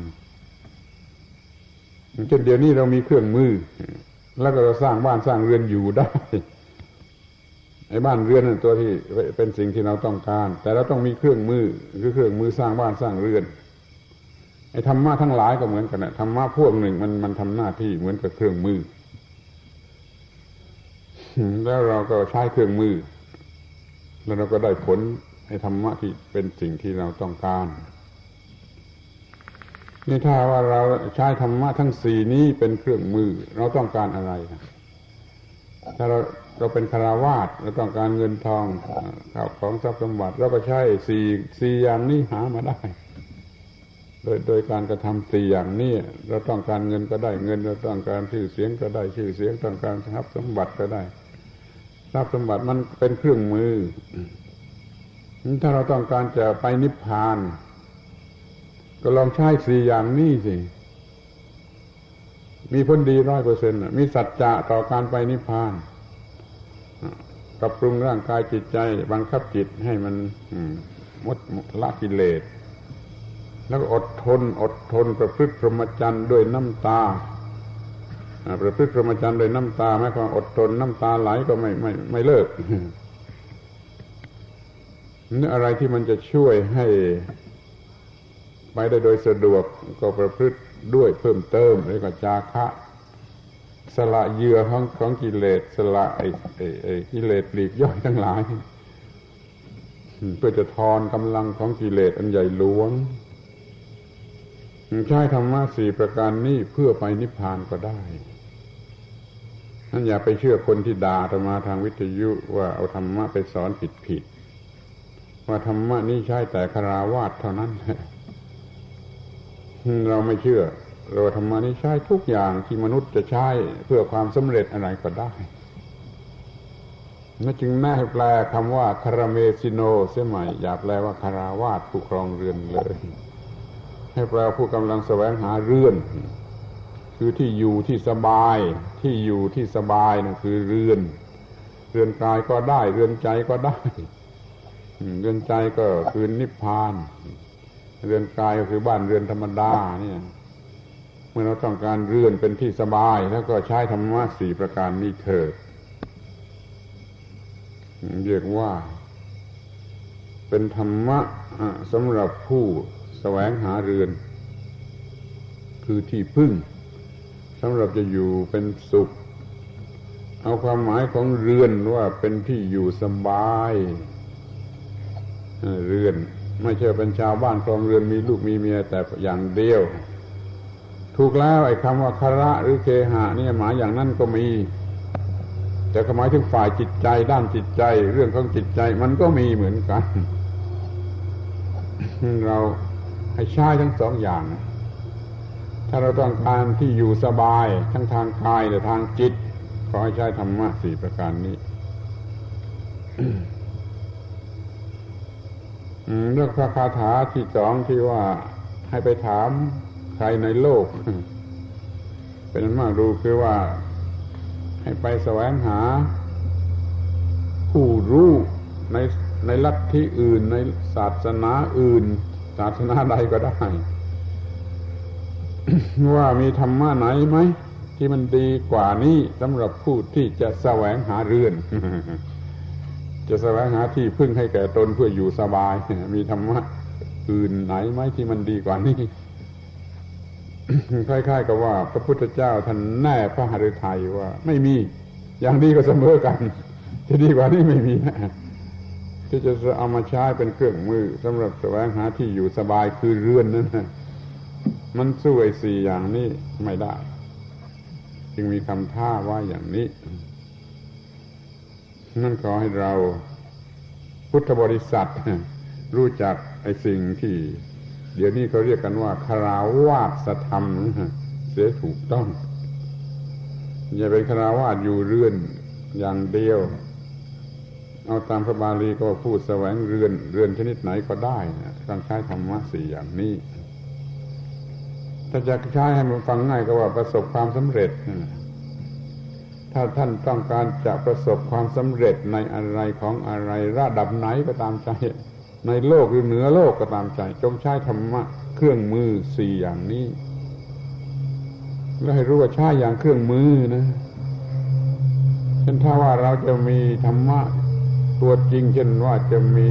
Speaker 1: เช่นเดี๋ยวนี้เรามีเครื่องมือแล้วก็เราสร้างบ้านสร้างเรือนอยู่ได้ไอ้บ้านเรือนนั่นตัวที่เป็นสิ่งที่เราต้องการแต่เราต้องมีเครื่องมือคือเครื่องมือสร้างบ้านสร้างเรือนไอ้ธรรมะทั้งหลายก็เหมือนกันนะธรรมะพวกหนึ่งมันทำหน้าที่เหมือนกับเครื่องมือแล้วเราก็ใช้เครื่องมือแล้วเราก็ได้ผลไอ้ธรรมะที่เป็นสิ่งที่เราต้องการนี่ถ้าว่าเราใช้ธรรมะทั้งสี่นี้เป็นเครื่องมือเราต้องการอะไรถ้าเราเป็นฆราวาสเราต้องการเงินทองข้าวของทรัพย์สมบัติเราก็ใช้สี่อย่างนี้หามาได้โดยการกระทำสี่อย่างนี้เราต้องการเงินก็ได้เงินเราต้องการชื่อเสียงก็ได้ชื่อเสียงต้องการทรัพย์สมบัติก็ได้ทรัพย์สมบัติมันเป็นเครื่องมือถ้าเราต้องการจะไปนิพพานก็ลองใช้สี่อย่างนี้สิมีผลดี 100% มีสัจจะต่อการไปนิพพานปรับปรุงร่างกายจิตใจบังคับจิตให้มันละกิเลสแล้วก็อดทนประพฤติพรหมจรรย์ด้วยน้ำตาประพฤติพรหมจรรย์ด้วยน้ำตาหมายความอดทนน้ำตาไหลก็ไม่เลิกนี่อะไรที่มันจะช่วยให้ไปได้โดยสะดวกก็ประพฤติด้วยเพิ่มเติมเรียกว่าจาคะสละเหยื่อของกิเลสสละไอ้กิเลสปลีกย่อยทั้งหลายเพื่อจะทอนกำลังของกิเลสอันใหญ่หลวงใช้ธรรมะ4ประการนี้เพื่อไปนิพพานก็ได้นั่นอย่าไปเชื่อคนที่ด่าอาตมาทางวิทยุว่าเอาธรรมะไปสอนผิดว่าธรรมะนี้ใช้แต่ฆราวาสเท่านั้นเราไม่เชื่อเราธรรมะนี้ใช้ทุกอย่างที่มนุษย์จะใช้เพื่อความสำเร็จอะไรก็ได้นั่นจึงแน่แปลคำว่าคารเมซิโนเสียใหม่อย่าแปลว่าฆราวาสผู้ครองเรือนเลยให้แปลผู้กำลังแสวงหาเรือนคือที่อยู่ที่สบายที่อยู่ที่สบายนั่นคือเรือนกายก็ได้เรือนใจก็ได้เรือนใจก็คือนิพพานเรือนกายก็คือบ้านเรือนธรรมดาเนี่ยเมื่อเราต้องการเรือนเป็นที่สบายแล้วก็ใช้ธรรมะ4ประการนี้เถิดเรียกว่าเป็นธรรมะสำหรับผู้แสวงหาเรือนคือที่พึ่งสำหรับจะอยู่เป็นสุขเอาความหมายของเรือนว่าเป็นที่อยู่สบายเรือนไม่ใช่เป็นชาวบ้านครองเรือนมีลูกมีเมียแต่อย่างเดียวถูกแล้วไอ้คำว่าคระหรือเคหะนี่หมายอย่างนั้นก็มีแต่หมายถึงฝ่ายจิตใจด้านจิตใจเรื่องของจิตใจมันก็มีเหมือนกันเราให้ใช้ทั้งสองอย่างถ้าเราต้องการที่อยู่สบายทั้งทางกายและทางจิตขอให้ใช้ธรรมะ4ประการนี้เรื่องพระคาถาที่2ที่ว่าให้ไปถามใครในโลกเป็นอันมากรู้คือว่าให้ไปแสวงหาผู้รู้ในลัทธิอื่นในศาสนาอื่นศาสนาใดก็ได้ว่ามีธรรมะไหนไหมที่มันดีกว่านี้สำหรับผู้ที่จะแสวงหาเรือนจะแสวงหาที่พึ่งให้แก่ตนเพื่ออยู่สบายมีธรรมะอื่นไหนไหมที่มันดีกว่านี้ คล้ายๆกับว่าพระพุทธเจ้าท่านแน่พระหฤทัยว่าไม่มีอย่างดีก็เสมอกันจะดีกว่านี้ไม่มีที่จะเอามาใช้เป็นเครื่องมือสำหรับแสวงหาที่อยู่สบายคือเรือนนั้นมันสู้ไอ้4อย่างนี้ไม่ได้จึงมีคำท้าว่าอย่างนี้นั่นขอให้เราพุทธบริษัทรู้จักไอ้สิ่งที่เดี๋ยวนี้เขาเรียกกันว่าคฤหัสถธรรมเสียถูกต้องอย่าเป็นคฤหัสถ์อยู่เรือนอย่างเดียวเอาตามพระบาลีก็พูดแสวงเรือนชนิดไหนก็ได้ต้องใช้ธรรมะ4อย่างนี้ถ้าจะใช้ให้มันฟังง่ายก็ว่าประสบความสำเร็จถ้าท่านต้องการจะประสบความสำเร็จในอะไรของอะไรระดับไหนก็ตามใจในโลกหรือเหนือโลกก็ตามใจจงใช้ธรรมะเครื่องมือ4อย่างนี้แล้วให้รู้ว่าใช้อย่างเครื่องมือนะเช่นถ้าว่าเราจะมีธรรมะตัวจริงเช่นว่าจะมี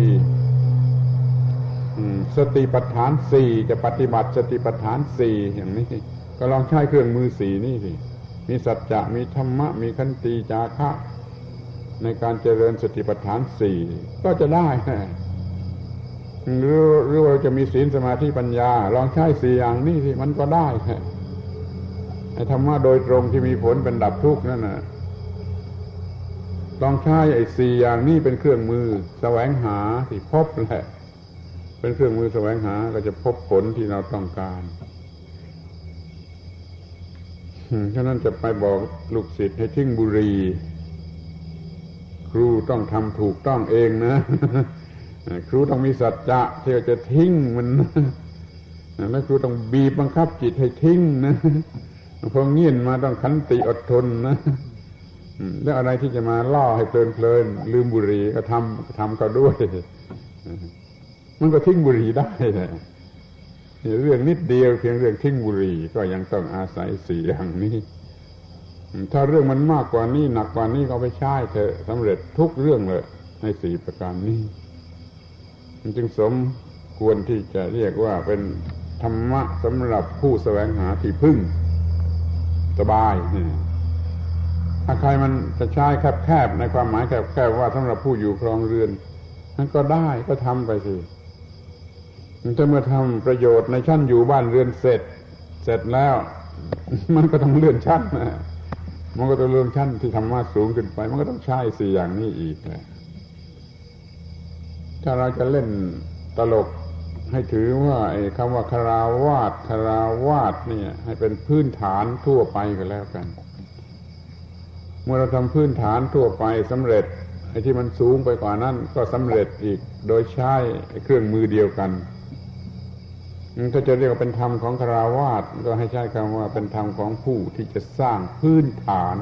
Speaker 1: สติปัฏฐาน4จะปฏิบัติสติปัฏฐาน4อย่างนี้ก็ลองใช้เครื่องมือ4นี่สิมีสัจจะมีธรรมะมีขันติจาคะในการเจริญสติปัฏฐาน4ก็จะได้หรือว่าจะมีศีลสมาธิปัญญาลองใช้4อย่างนี้สิมันก็ได้ไอ้ธรรมะโดยตรงที่มีผลเป็นดับทุกข์นั่นน่ะลองใช้ไอ้4อย่างนี้เป็นเครื่องมือแสวงหาที่พบแหละเป็นเครื่องมือแสวงหาก็จะพบผลที่เราต้องการฉะนั้นจะไปบอกลูกศิษย์ให้ทิ้งบุหรี่ครูต้องทำถูกต้องเองนะครูต้องมีสัจจะที่จะทิ้งมันแล้วครูต้องบีบบังคับจิตให้ทิ้งนะพอเงียนมาต้องขันติอดทนนะแล้วอะไรที่จะมาล่อให้เพลินลืมบุหรี่ก็ทำก็ด้วยมันก็ทิ้งบุหรี่ได้นะเรื่องนิดเดียวเพียงเรื่องทิ้งบุหรี่ก็ยังต้องอาศัย4อย่างนี้ถ้าเรื่องมันมากกว่านี้หนักกว่านี้ก็ไปใช้เถอะสำเร็จทุกเรื่องเลยใน4ประการนี้มันจึงสมควรที่จะเรียกว่าเป็นธรรมะสำหรับผู้แสวงหาที่พึ่งสบายถ้าใครมันจะใช้แคบๆในความหมายแคบๆว่าสำหรับผู้อยู่ครองเรือนนั่นก็ได้ก็ทำไปสิถ้าเมื่อทำประโยชน์ในชั้นอยู่บ้านเรือนเสร็จแล้วมันก็ต้องเลื่อนชั้นมันก็ต้องเลื่อนชั้นที่ธรรมะสูงขึ้นไปมันก็ต้องใช้สี่อย่างนี้อีกแหละถ้าเราจะเล่นตลกให้ถือว่าไอ้คำว่าคฤหัสถ์เนี่ยให้เป็นพื้นฐานทั่วไปก็แล้วกันเมื่อเราทำพื้นฐานทั่วไปสำเร็จไอ้ที่มันสูงไปกว่านั้นก็สำเร็จอีกโดยใช้เครื่องมือเดียวกันถ้าจะเรียกว่าเป็นธรรมของคฤหัสถ์ก็ให้ใช้คำว่าเป็นธรรมของผู้ที่จะสร้างพื้นฐาน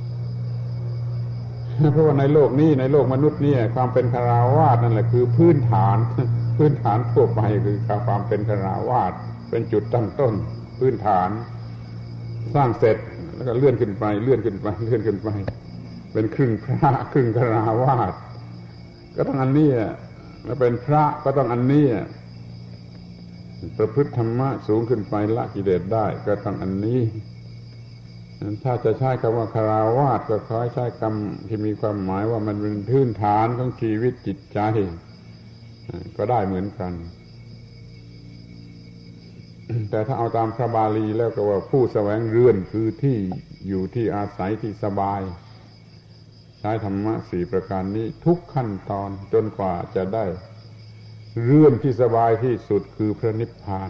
Speaker 1: เพราะว่าในโลกนี้ในโลกมนุษย์นี่ความเป็นคฤหัสถ์นั่นแหละคือพื้นฐานทั่วไปคือความเป็นคฤหัสถ์เป็นจุดตั้งต้นพื้นฐานสร้างเสร็จแล้วก็เลื่อนขึ้นไปเป็นครึ่งพระครึ่งคฤหัสถ์ก็ต้องอันนี้แล้วเป็นพระก็ต้องอันนี้ประพฤติธรรมะสูงขึ้นไปละกิเลสได้ก็ต้องอันนี้ถ้าจะใช้คำว่าคฤหัสถ์ก็ขอให้ใช้คำที่มีความหมายว่ามันเป็นพื้นฐานของชีวิตจิตใจก็ได้เหมือนกันแต่ถ้าเอาตามพระบาลีแล้วก็ว่าผู้แสวงเรือนคือที่อยู่ที่อาศัยที่สบายใช้ธรรมะสี่ประการนี้ทุกขั้นตอนจนกว่าจะได้เรือนที่สบายที่สุดคือพระนิพพาน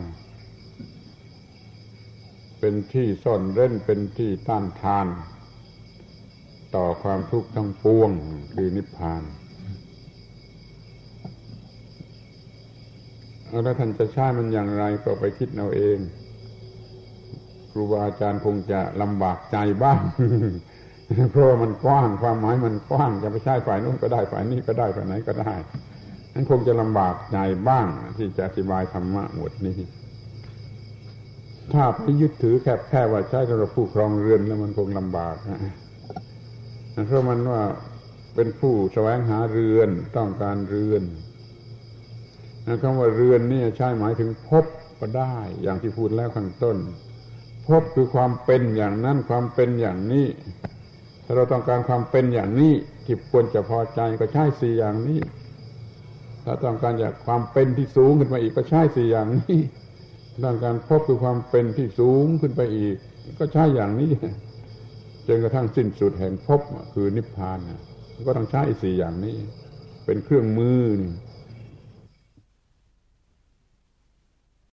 Speaker 1: เป็นที่ซ่อนเร้นเป็นที่ต้านทานต่อความทุกข์ทั้งปวงคือนิพพานแล้วท่านจะใช้มันอย่างไรก็ไปคิดเอาเองครูบาอาจารย์คงจะลำบากใจบ้าง เพราะมันกว้างความหมายมันกว้างจะไปใช้ฝ่ายนู้นก็ได้ฝ่ายนี้ก็ได้ฝ่ายไหนก็ได้นั้นคงจะลำบากใจบ้างที่จะอธิบายธรรมะหมวดนี้ถ้าไปยึดถือแค่ว่าใช้สำหรับผู้ครองเรือนแล้วมันคงลำบากเพราะมันว่าเป็นผู้แสวงหาเรือนต้องการเรือนคำว่าเรือนนี่ใช้หมายถึงภพก็ได้อย่างที่พูดแล้วข้างต้นภพคือความเป็นอย่างนั้นความเป็นอย่างนี้ถ้าเราต้องการความเป็นอย่างนี้ที่ควรจะพอใจก็ใช้สี่อย่างนี้ถ้าต้องการอยากความเป็นที่สูงขึ้นมาอีกก็ใช้สี่อย่างนี้ต้องการภพคือความเป็นที่สูงขึ้นไปอีกก็ใช้อย่างนี้จนกระทั่งสิ้นสุดแห่งภพคือนิพพานก็ต้องใช้สี่อย่างนี้เป็นเครื่องมือ